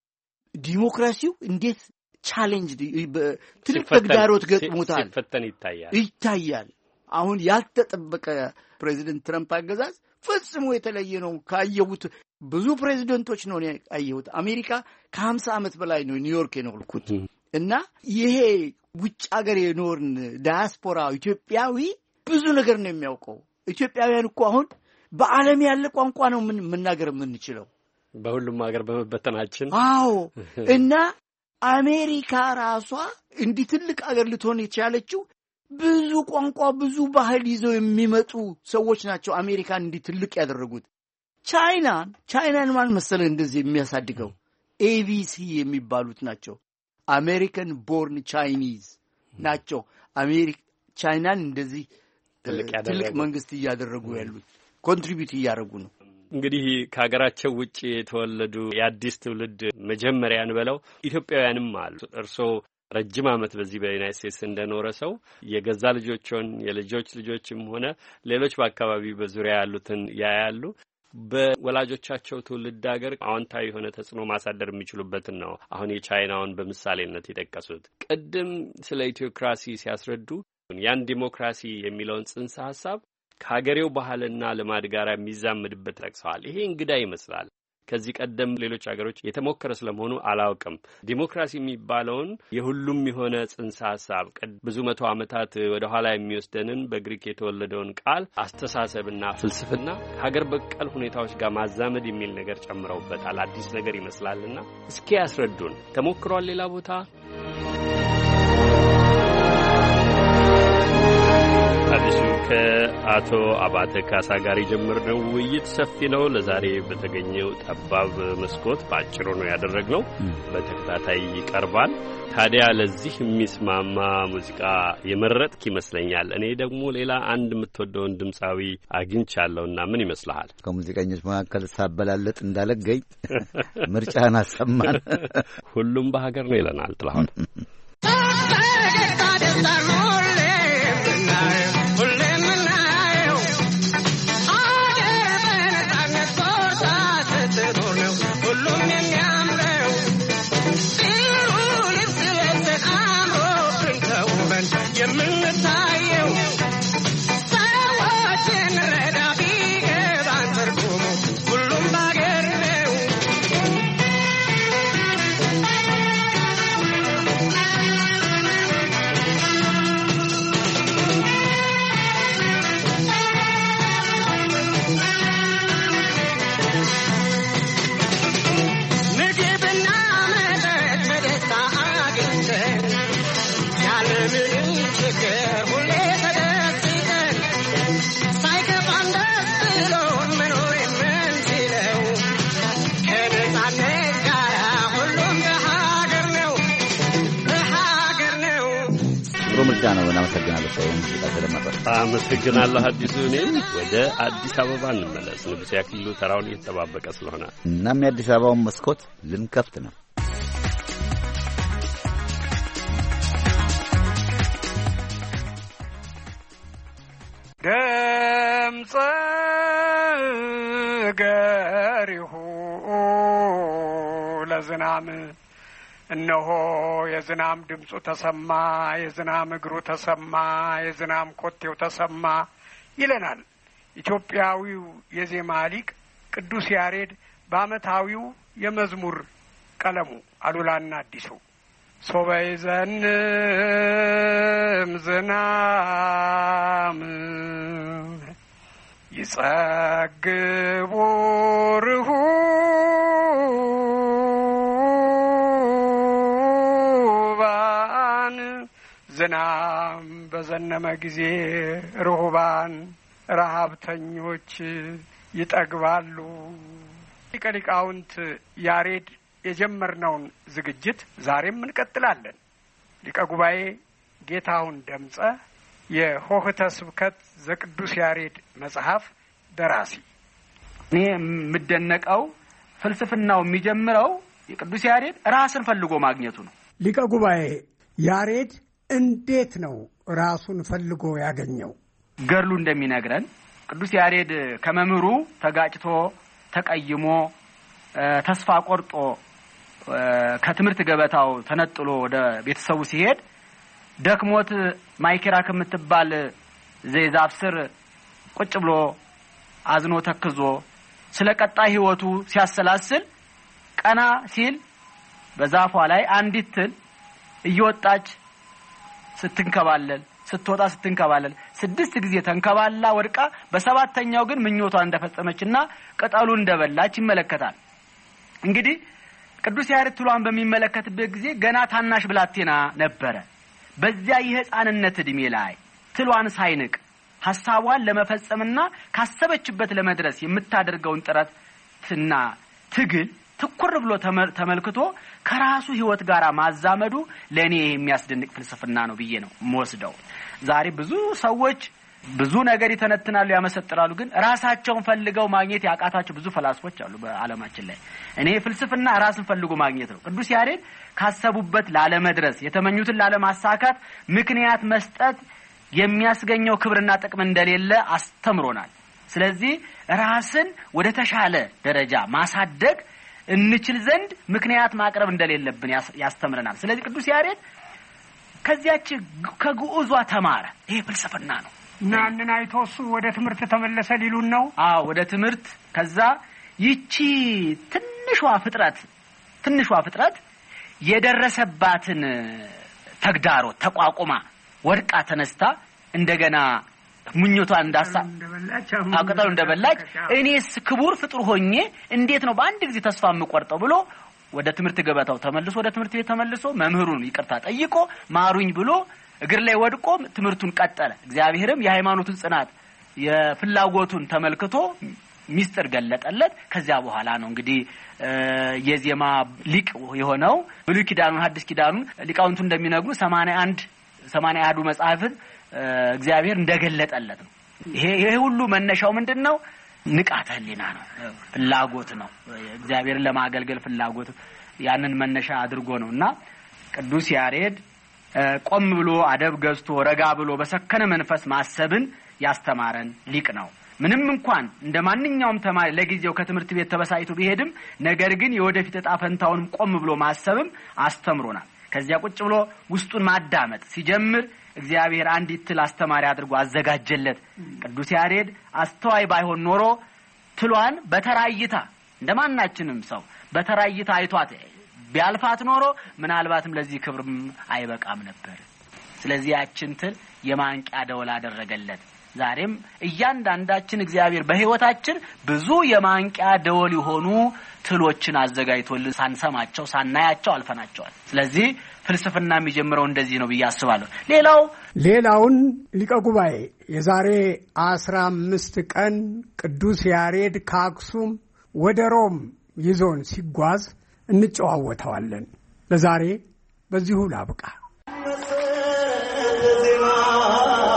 ዲሞክራሲው እንዴት ቻሌንጅ ትልቅ ተግዳሮት ገጥሞታል፣ ሲፈተን ይታያል ይታያል። አሁን ያልተጠበቀ ፕሬዚደንት ትራምፕ አገዛዝ ፈጽሞ የተለየ ነው ካየሁት ብዙ ፕሬዚደንቶች ነው ያየሁት። አሜሪካ ከሀምሳ ዓመት በላይ ነው ኒውዮርክ የኖርኩት እና ይሄ ውጭ ሀገር የኖርን ዳያስፖራ ኢትዮጵያዊ ብዙ ነገር ነው የሚያውቀው። ኢትዮጵያውያን እኮ አሁን በዓለም ያለ ቋንቋ ነው ምን መናገር የምንችለው በሁሉም ሀገር በመበተናችን። አዎ እና አሜሪካ ራሷ እንዲህ ትልቅ ሀገር ልትሆን የቻለችው ብዙ ቋንቋ ብዙ ባህል ይዘው የሚመጡ ሰዎች ናቸው አሜሪካን እንዲህ ትልቅ ያደረጉት። ቻይና ቻይናን ማን መሰለ እንደዚህ የሚያሳድገው ኤቢሲ የሚባሉት ናቸው። አሜሪካን ቦርን ቻይኒዝ ናቸው። አሜሪካ ቻይናን እንደዚህ ትልቅ መንግስት እያደረጉ ያሉት ኮንትሪቢዩት እያደረጉ ነው። እንግዲህ ከሀገራቸው ውጪ የተወለዱ የአዲስ ትውልድ መጀመሪያን በለው ኢትዮጵያውያንም አሉ። እርስዎ ረጅም ዓመት በዚህ በዩናይትድ ስቴትስ እንደኖረ ሰው የገዛ ልጆችን የልጆች ልጆችም ሆነ ሌሎች በአካባቢው በዙሪያ ያሉትን ያያሉ። በወላጆቻቸው ትውልድ ሀገር አዎንታዊ የሆነ ተጽዕኖ ማሳደር የሚችሉበትን ነው አሁን የቻይናውን በምሳሌነት የጠቀሱት። ቅድም ስለ ኢትዮክራሲ ሲያስረዱ ያን ዲሞክራሲ የሚለውን ጽንሰ ሐሳብ ከሀገሬው ባህልና ልማድ ጋር የሚዛመድበት ጠቅሰዋል። ይሄ እንግዳ ይመስላል። ከዚህ ቀደም ሌሎች ሀገሮች የተሞከረ ስለመሆኑ አላውቅም። ዲሞክራሲ የሚባለውን የሁሉም የሆነ ጽንሰ ሐሳብ ብዙ መቶ ዓመታት ወደ ኋላ የሚወስደንን በግሪክ የተወለደውን ቃል አስተሳሰብና ፍልስፍና ሀገር በቀል ሁኔታዎች ጋር ማዛመድ የሚል ነገር ጨምረውበታል። አዲስ ነገር ይመስላልና እስኪ ያስረዱን። ተሞክሯል ሌላ ቦታ? አዲሱ ከአቶ አባተ ካሳ ጋር የጀመርነው ውይይት ሰፊ ነው። ለዛሬ በተገኘው ጠባብ መስኮት በአጭሩ ነው ያደረግነው። በተከታታይ ይቀርባል። ታዲያ ለዚህ የሚስማማ ሙዚቃ የመረጥክ ይመስለኛል። እኔ ደግሞ ሌላ አንድ የምትወደውን ድምፃዊ አግኝቻለሁና ምን ይመስልሃል? ከሙዚቀኞች መካከል ሳበላለጥ እንዳለገኝ ምርጫህን አሰማን። ሁሉም በሀገር ነው ይለናል ጥላሁን። I'm የተረዳ ነው። እናመሰግናለሁ። ሳይንስ ስለተደመጠ አመሰግናለሁ። አዲሱ እኔም ወደ አዲስ አበባ እንመለስ። ንጉሴ አክሊሉ ተራውን እየተጠባበቀ ስለሆነ እናም የአዲስ አበባውን መስኮት ልንከፍት ነው። ድምፀ ገሪሁ ለዝናም እነሆ የዝናም ድምፁ ተሰማ፣ የዝናም እግሩ ተሰማ፣ የዝናም ኮቴው ተሰማ ይለናል ኢትዮጵያዊው የዜማ ሊቅ ቅዱስ ያሬድ በዓመታዊው የመዝሙር ቀለሙ አሉላና አዲሱ ሶበ ይዘንም ዝናም ይጸግቡ ርሁባን ዝናም በዘነመ ጊዜ ርሁባን ረሀብተኞች ይጠግባሉ። ሊቀ ሊቃውንት ያሬድ የጀመርነውን ዝግጅት ዛሬም እንቀጥላለን። ሊቀ ጉባኤ ጌታሁን ደምጸ የሆህተ ስብከት ዘቅዱስ ያሬድ መጽሐፍ ደራሲ። እኔ የምደነቀው ፍልስፍናው የሚጀምረው የቅዱስ ያሬድ ራስን ፈልጎ ማግኘቱ ነው። ሊቀ ጉባኤ ያሬድ እንዴት ነው ራሱን ፈልጎ ያገኘው? ገድሉ እንደሚነግረን ቅዱስ ያሬድ ከመምህሩ ተጋጭቶ ተቀይሞ ተስፋ ቆርጦ ከትምህርት ገበታው ተነጥሎ ወደ ቤተሰቡ ሲሄድ ደክሞት ማይኬራ ከምትባል ዘይዛፍ ስር ቁጭ ብሎ አዝኖ ተክዞ ስለ ቀጣይ ህይወቱ ሲያሰላስል ቀና ሲል በዛፏ ላይ አንዲት ትል እየወጣች ስትንከባለል ስትወጣ ስትንከባለል ስድስት ጊዜ ተንከባላ ወድቃ በሰባተኛው ግን ምኞቷ እንደፈጸመችና ቅጠሉ እንደበላች ይመለከታል። እንግዲህ ቅዱስ ያሬድ ትሏን በሚመለከትበት ጊዜ ገና ታናሽ ብላቴና ነበረ። በዚያ የህፃንነት እድሜ ላይ ትሏን ሳይንቅ ሐሳቧን ለመፈጸምና ካሰበችበት ለመድረስ የምታደርገውን ጥረትና ትግል ትኩር ብሎ ተመልክቶ ከራሱ ህይወት ጋር ማዛመዱ ለኔ የሚያስደንቅ ፍልስፍና ነው ብዬ ነው የምወስደው። ዛሬ ብዙ ሰዎች ብዙ ነገር ይተነትናሉ፣ ያመሰጥራሉ፣ ግን ራሳቸውን ፈልገው ማግኘት ያቃታቸው ብዙ ፈላስፎች አሉ በአለማችን ላይ። እኔ ፍልስፍና ራስን ፈልጎ ማግኘት ነው። ቅዱስ ያሬድ ካሰቡበት ላለመድረስ የተመኙትን ላለማሳካት ምክንያት መስጠት የሚያስገኘው ክብርና ጥቅም እንደሌለ አስተምሮናል። ስለዚህ ራስን ወደ ተሻለ ደረጃ ማሳደግ እንችል ዘንድ ምክንያት ማቅረብ እንደሌለብን ያስተምረናል። ስለዚህ ቅዱስ ያሬድ ከዚያች ከግዑዟ ተማረ። ይሄ ፍልስፍና ነው። ናንን አይቶሱ ወደ ትምህርት ተመለሰ ሊሉን ነው። አዎ ወደ ትምህርት። ከዛ ይቺ ትንሿ ፍጥረት ትንሿ ፍጥረት የደረሰባትን ተግዳሮት ተቋቁማ ወድቃ ተነስታ እንደገና ምኞቷ እንዳሳ አቀጣው እንደበላች እኔስ ክቡር ፍጡር ሆኜ እንዴት ነው በአንድ ጊዜ ተስፋ የምቆርጠው ብሎ ወደ ትምህርት ገበታው ተመልሶ ወደ ትምህርት ቤት ተመልሶ መምህሩን ይቅርታ ጠይቆ ማሩኝ ብሎ እግር ላይ ወድቆ ትምህርቱን ቀጠለ። እግዚአብሔርም የሃይማኖቱን ጽናት የፍላጎቱን ተመልክቶ ሚስጥር ገለጠለት። ከዚያ በኋላ ነው እንግዲህ የዜማ ሊቅ የሆነው። ብሉይ ኪዳኑን ሐዲስ ኪዳኑን ሊቃውንቱ እንደሚነግሩ ሰማንያ አንድ ሰማንያ አንድ መጽሐፍት እግዚአብሔር እንደገለጠለት ነው። ይሄ ይሄ ሁሉ መነሻው ምንድነው? ንቃተ ህሊና ነው፣ ፍላጎት ነው። እግዚአብሔርን ለማገልገል ፍላጎት ያንን መነሻ አድርጎ ነውና ቅዱስ ያሬድ ቆም ብሎ አደብ ገዝቶ ረጋ ብሎ በሰከነ መንፈስ ማሰብን ያስተማረን ሊቅ ነው። ምንም እንኳን እንደማንኛውም ተማሪ ለጊዜው ከትምህርት ቤት ተበሳይቶ ቢሄድም ነገር ግን የወደፊት ዕጣ ፈንታውን ቆም ብሎ ማሰብም አስተምሮናል። ከዚያ ቁጭ ብሎ ውስጡን ማዳመጥ ሲጀምር እግዚአብሔር አንዲት ትል አስተማሪ አድርጎ አዘጋጀለት። ቅዱስ ያሬድ አስተዋይ ባይሆን ኖሮ ትሏን በተራይታ እንደማናችንም ሰው በተራይታ አይቷት ቢያልፋት ኖሮ ምናልባትም ለዚህ ክብርም አይበቃም ነበር። ስለዚህ ያችን ትል የማንቂያ ደወል አደረገለት። ዛሬም እያንዳንዳችን እግዚአብሔር በህይወታችን ብዙ የማንቂያ ደወል የሆኑ ትሎችን አዘጋጅቶልን ሳንሰማቸው ሳናያቸው አልፈናቸዋል። ስለዚህ ፍልስፍና የሚጀምረው እንደዚህ ነው ብዬ አስባለሁ። ሌላው ሌላውን ሊቀ ጉባኤ የዛሬ አስራ አምስት ቀን ቅዱስ ያሬድ ከአክሱም ወደ ሮም ይዞን ሲጓዝ እንጨዋወተዋለን። ለዛሬ በዚሁ ላብቃ።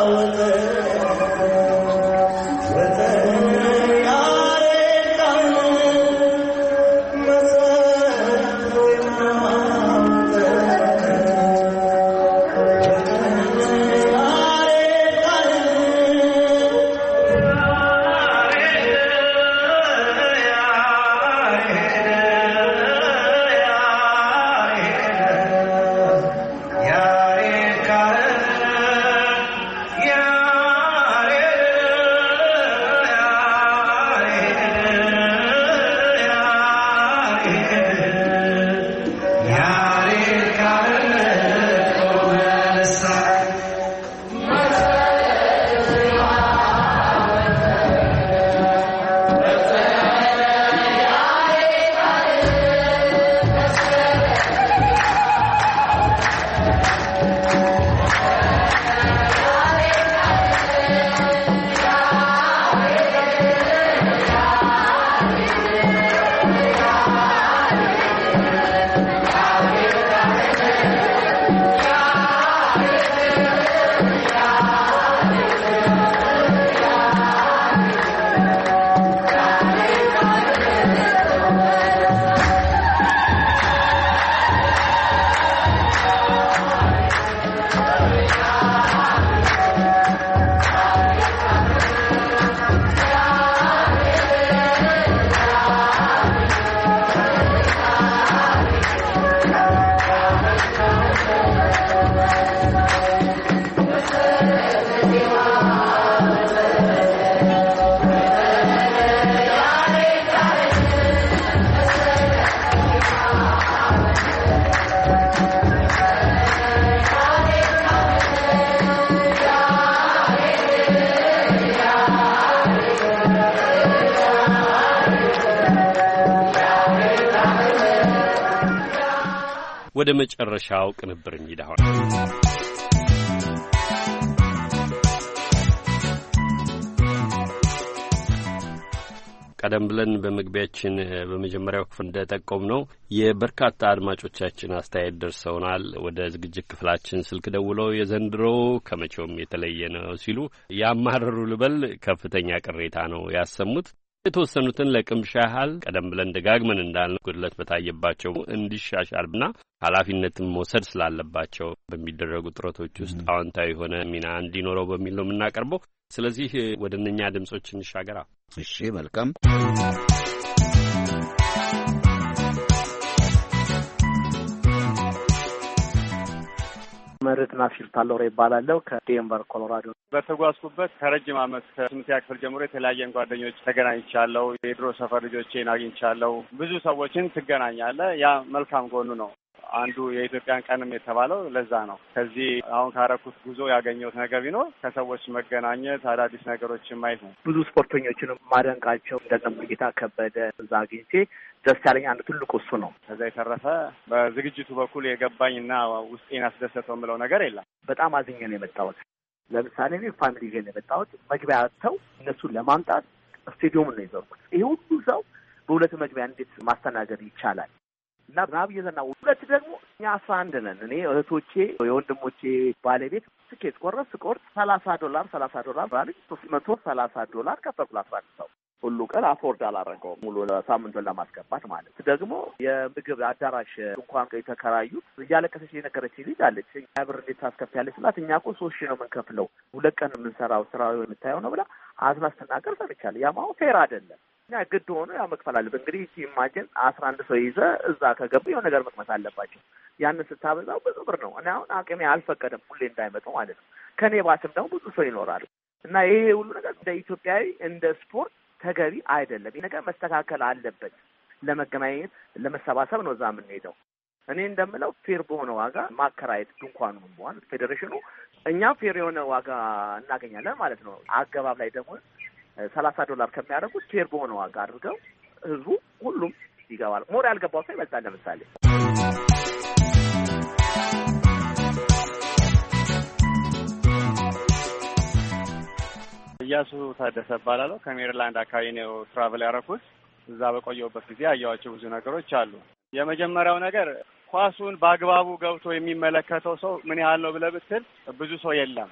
ወደ መጨረሻው ቅንብር እንይዳው። ቀደም ብለን በመግቢያችን በመጀመሪያው ክፍል እንደጠቆም ነው የበርካታ አድማጮቻችን አስተያየት ደርሰውናል። ወደ ዝግጅት ክፍላችን ስልክ ደውለው የዘንድሮ ከመቼውም የተለየ ነው ሲሉ ያማረሩ ልበል ከፍተኛ ቅሬታ ነው ያሰሙት። የተወሰኑትን ለቅምሻ ያህል ቀደም ብለን ደጋግመን እንዳልነው ጉድለት በታየባቸው እንዲሻሻልና ኃላፊነትን መውሰድ ስላለባቸው በሚደረጉ ጥረቶች ውስጥ አዎንታዊ የሆነ ሚና እንዲኖረው በሚል ነው የምናቀርበው። ስለዚህ ወደ እነኛ ድምጾች እንሻገራ። እሺ፣ መልካም። መርጥና ፊልታሎሬ ይባላልው ከዴንቨር ኮሎራዶ። በተጓዝኩበት ከረጅም ዓመት ከስምንተኛ ክፍል ጀምሮ የተለያየን ጓደኞች ተገናኝቻለሁ። የድሮ ሰፈር ልጆቼን አግኝቻለሁ። ብዙ ሰዎችን ትገናኛለህ። ያ መልካም ጎኑ ነው። አንዱ የኢትዮጵያን ቀንም የተባለው ለዛ ነው። ከዚህ አሁን ካረኩት ጉዞ ያገኘሁት ነገር ቢኖር ከሰዎች መገናኘት፣ አዳዲስ ነገሮችን ማየት ነው። ብዙ ስፖርተኞችን ማደንቃቸው እንደነ ሙሉጌታ ከበደ እዛ አግኝቼ ደስ ያለኝ አንዱ ትልቁ እሱ ነው። ከዛ የተረፈ በዝግጅቱ በኩል የገባኝና ውስጤን ያስደሰተው የምለው ነገር የለም። በጣም አዝኜ ነው የመጣሁት። ለምሳሌ እኔ ፋሚሊ ይዤ ነው የመጣሁት። መግቢያ አጥተው እነሱን ለማምጣት ስቴዲየሙን ነው የዘርኩት። ይሄ ሁሉ ሰው በሁለት መግቢያ እንዴት ማስተናገድ ይቻላል? እና ናብዬ ዘና ሁለት ደግሞ እኛ አስራ አንድ ነን። እኔ እህቶቼ የወንድሞቼ ባለቤት ትኬት ቆረጥ ስቆርጥ ሰላሳ ዶላር ሰላሳ ዶላር ባለች ሶስት መቶ ሰላሳ ዶላር ከፈልኩ። አስራ አንድ ሰው ሁሉ ቀን አፎርድ አላረገውም ሙሉ ሳምንቱን ለማስገባት ማለት ደግሞ የምግብ አዳራሽ እንኳን የተከራዩት እያለቀሰች የነገረች ልጅ አለች። እኛ ብር እንዴት ታስከፍያለች ስላት እኛ እኮ ሶስት ሺህ ነው የምንከፍለው ሁለት ቀን የምንሰራው ስራው የምታየው ነው ብላ አዝና ስትናገር ሰምቻለሁ። ያ ማለት ፌር አይደለም። እኛ ግድ ሆኖ ያ መክፈል አለብን። እንግዲህ ኢማጂን አስራ አንድ ሰው ይዘህ እዛ ከገቡ የሆነ ነገር መቅመስ አለባቸው። ያንን ስታበዛው ብዙ ብር ነው። እኔ አሁን አቅሜ አልፈቀደም ሁሌ እንዳይመጡ ማለት ነው። ከኔ ባስም ደግሞ ብዙ ሰው ይኖራል እና ይሄ ሁሉ ነገር እንደ ኢትዮጵያዊ እንደ ስፖርት ተገቢ አይደለም። ይሄ ነገር መስተካከል አለበት። ለመገናኘት ለመሰባሰብ ነው እዛ የምንሄደው። እኔ እንደምለው ፌር በሆነ ዋጋ ማከራየት ድንኳኑ ሆነ ፌዴሬሽኑ እኛም ፌር የሆነ ዋጋ እናገኛለን ማለት ነው። አገባብ ላይ ደግሞ ሰላሳ ዶላር ከሚያደርጉት ፌር በሆነ ዋጋ አድርገው ህዝቡ ሁሉም ይገባል። ሞር ያልገባው ሰው ይበልጣል። ለምሳሌ እያሱ ታደሰ እባላለሁ። ከሜሪላንድ አካባቢ ነው ትራቨል ያደረኩት። እዛ በቆየሁበት ጊዜ ያየኋቸው ብዙ ነገሮች አሉ። የመጀመሪያው ነገር ኳሱን በአግባቡ ገብቶ የሚመለከተው ሰው ምን ያህል ነው ብለህ ብትል ብዙ ሰው የለም።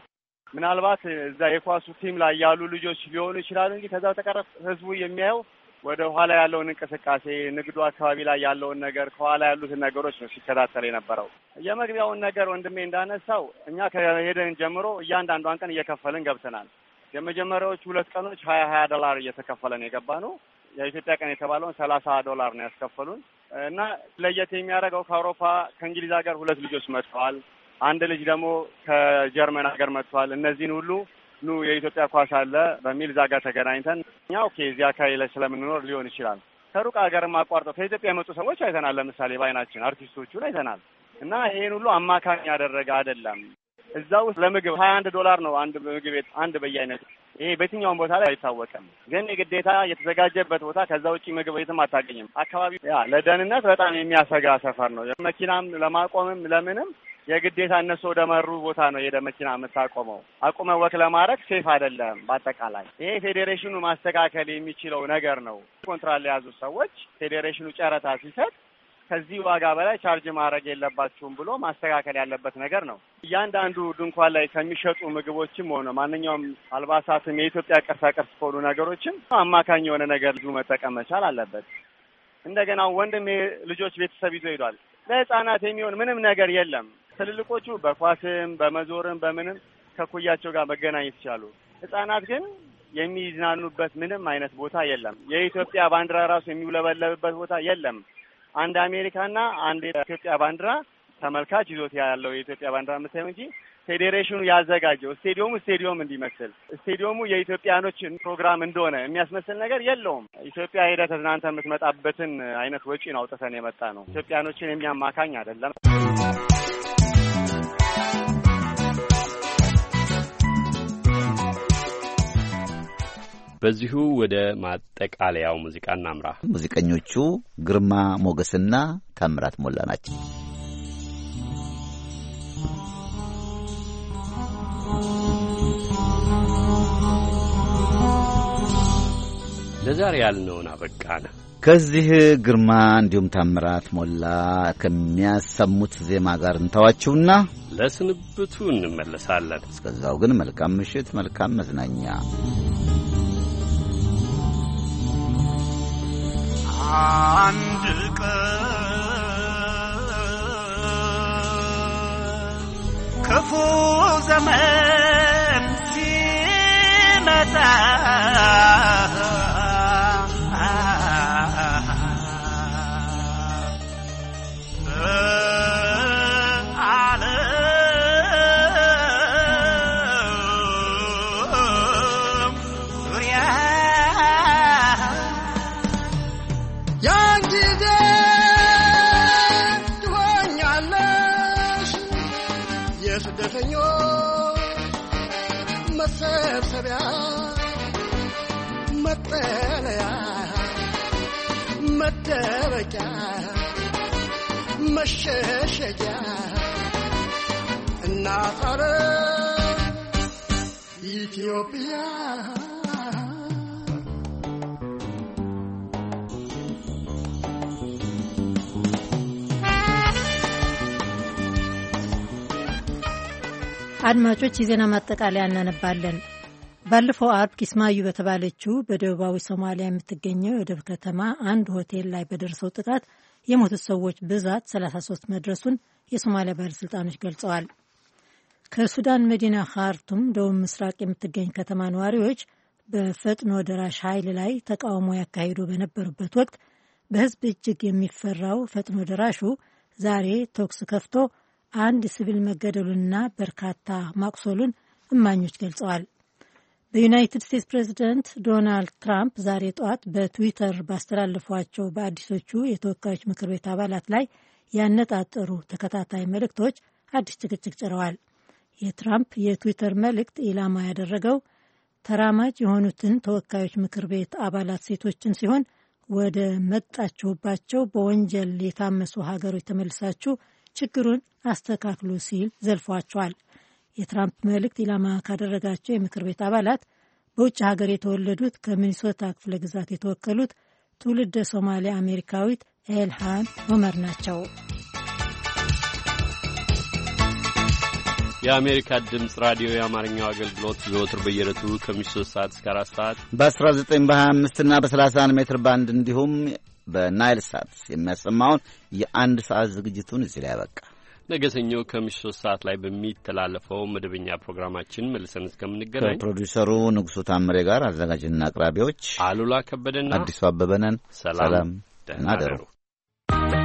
ምናልባት እዛ የኳሱ ቲም ላይ ያሉ ልጆች ሊሆኑ ይችላሉ እንጂ ከዛ ተቀረፍ ህዝቡ የሚያየው ወደ ኋላ ያለውን እንቅስቃሴ ንግዱ አካባቢ ላይ ያለውን ነገር ከኋላ ያሉትን ነገሮች ነው ሲከታተል የነበረው። የመግቢያውን ነገር ወንድሜ እንዳነሳው እኛ ከሄደን ጀምሮ እያንዳንዷን ቀን እየከፈልን ገብተናል። የመጀመሪያዎቹ ሁለት ቀኖች ሀያ ሀያ ዶላር እየተከፈለን የገባ ነው። የኢትዮጵያ ቀን የተባለውን ሰላሳ ዶላር ነው ያስከፈሉን እና ለየት የሚያደርገው ከአውሮፓ ከእንግሊዝ ሀገር ሁለት ልጆች መጥተዋል። አንድ ልጅ ደግሞ ከጀርመን ሀገር መጥተዋል። እነዚህን ሁሉ ኑ የኢትዮጵያ ኳስ አለ በሚል እዛ ጋር ተገናኝተን እኛ ኦኬ እዚህ አካባቢ ላይ ስለምንኖር ሊሆን ይችላል ከሩቅ ሀገርም አቋርጠው ከኢትዮጵያ የመጡ ሰዎች አይተናል። ለምሳሌ ባይናችን አርቲስቶቹን አይተናል። እና ይሄን ሁሉ አማካኝ ያደረገ አይደለም። እዛ ውስጥ ለምግብ ሀያ አንድ ዶላር ነው አንድ ምግብ ቤት አንድ በየአይነት። ይሄ በየትኛውም ቦታ ላይ አይታወቅም። ግን የግዴታ የተዘጋጀበት ቦታ ከዛ ውጪ ምግብ ቤትም አታገኝም። አካባቢ ያ ለደህንነት በጣም የሚያሰጋ ሰፈር ነው። መኪናም ለማቆምም ለምንም የግዴታ እነሱ ወደ መሩ ቦታ ነው የሄደ መኪና የምታቆመው። አቁመ ወክ ለማድረግ ሴፍ አይደለም። በአጠቃላይ ይሄ ፌዴሬሽኑ ማስተካከል የሚችለው ነገር ነው። ኮንትራት የያዙ ሰዎች ፌዴሬሽኑ ጨረታ ሲሰጥ ከዚህ ዋጋ በላይ ቻርጅ ማድረግ የለባችሁም ብሎ ማስተካከል ያለበት ነገር ነው። እያንዳንዱ ድንኳን ላይ ከሚሸጡ ምግቦችም ሆነ ማንኛውም አልባሳትም የኢትዮጵያ ቅርሳ ቅርስ ከሆኑ ነገሮችም አማካኝ የሆነ ነገር ልጁ መጠቀም መቻል አለበት። እንደገና ወንድም ልጆች ቤተሰብ ይዞ ሄዷል። ለህፃናት የሚሆን ምንም ነገር የለም። ትልልቆቹ በኳስም በመዞርም በምንም ከኩያቸው ጋር መገናኘት ይችላሉ። ህፃናት ግን የሚዝናኑበት ምንም አይነት ቦታ የለም። የኢትዮጵያ ባንዲራ ራሱ የሚውለበለብበት ቦታ የለም። አንድ አሜሪካና አንድ የኢትዮጵያ ባንዲራ ተመልካች ይዞት ያለው የኢትዮጵያ ባንዲራ የምታየው እንጂ ፌዴሬሽኑ ያዘጋጀው ስቴዲየሙ ስቴዲየም እንዲመስል ስቴዲየሙ የኢትዮጵያኖች ፕሮግራም እንደሆነ የሚያስመስል ነገር የለውም። ኢትዮጵያ ሄደ ተዝናንተ የምትመጣበትን አይነት ወጪ ነው አውጥተን የመጣ ነው። ኢትዮጵያኖችን የሚያማካኝ አይደለም። በዚሁ ወደ ማጠቃለያው ሙዚቃ እናምራ። ሙዚቀኞቹ ግርማ ሞገስና ታምራት ሞላ ናቸው። ለዛሬ ያልነውን አበቃን። ከዚህ ግርማ እንዲሁም ታምራት ሞላ ከሚያሰሙት ዜማ ጋር እንተዋችሁና ለስንብቱ እንመለሳለን። እስከዛው ግን መልካም ምሽት፣ መልካም መዝናኛ። አንድ ቀን ክፉ ዘመን ሲመጣ መሰብሰቢያ መጠለያ መደበቂያ መሸሸጊያ እናት ዓለም ኢትዮጵያ አድማጮች የዜና ማጠቃለያ እናነባለን። ባለፈው አርብ ኪስማዩ በተባለችው በደቡባዊ ሶማሊያ የምትገኘው የወደብ ከተማ አንድ ሆቴል ላይ በደረሰው ጥቃት የሞቱት ሰዎች ብዛት ሰላሳ ሶስት መድረሱን የሶማሊያ ባለሥልጣኖች ገልጸዋል። ከሱዳን መዲና ካርቱም ደቡብ ምስራቅ የምትገኝ ከተማ ነዋሪዎች በፈጥኖ ደራሽ ኃይል ላይ ተቃውሞ ያካሂዱ በነበሩበት ወቅት በሕዝብ እጅግ የሚፈራው ፈጥኖ ደራሹ ዛሬ ተኩስ ከፍቶ አንድ ሲቪል መገደሉንና በርካታ ማቁሰሉን እማኞች ገልጸዋል። በዩናይትድ ስቴትስ ፕሬዚደንት ዶናልድ ትራምፕ ዛሬ ጠዋት በትዊተር ባስተላለፏቸው በአዲሶቹ የተወካዮች ምክር ቤት አባላት ላይ ያነጣጠሩ ተከታታይ መልእክቶች አዲስ ጭቅጭቅ ጭረዋል። የትራምፕ የትዊተር መልእክት ኢላማ ያደረገው ተራማጅ የሆኑትን ተወካዮች ምክር ቤት አባላት ሴቶችን ሲሆን ወደ መጣችሁባቸው በወንጀል የታመሱ ሀገሮች ተመልሳችሁ ችግሩን አስተካክሉ ሲል ዘልፏቸዋል። የትራምፕ መልእክት ኢላማ ካደረጋቸው የምክር ቤት አባላት በውጭ ሀገር የተወለዱት ከሚኒሶታ ክፍለ ግዛት የተወከሉት ትውልደ ሶማሊያ አሜሪካዊት ኤልሃን ኦመር ናቸው። የአሜሪካ ድምጽ ራዲዮ የአማርኛው አገልግሎት ዘወትር በየዕለቱ ከምሽቱ ሶስት ሰዓት እስከ አራት ሰዓት በ19 በ25 እና በ31 ሜትር ባንድ እንዲሁም በናይል ሳት የሚያሰማውን የአንድ ሰዓት ዝግጅቱን እዚህ ላይ ያበቃ። ነገ ሰኞ ከምሽቱ ሶስት ሰዓት ላይ በሚተላለፈው መደበኛ ፕሮግራማችን መልሰን እስከምንገናኝ ከፕሮዲውሰሩ ንጉሱ ታምሬ ጋር አዘጋጅና አቅራቢዎች አሉላ ከበደና አዲሱ አበበ ነን። ሰላም ደህና ደሩ።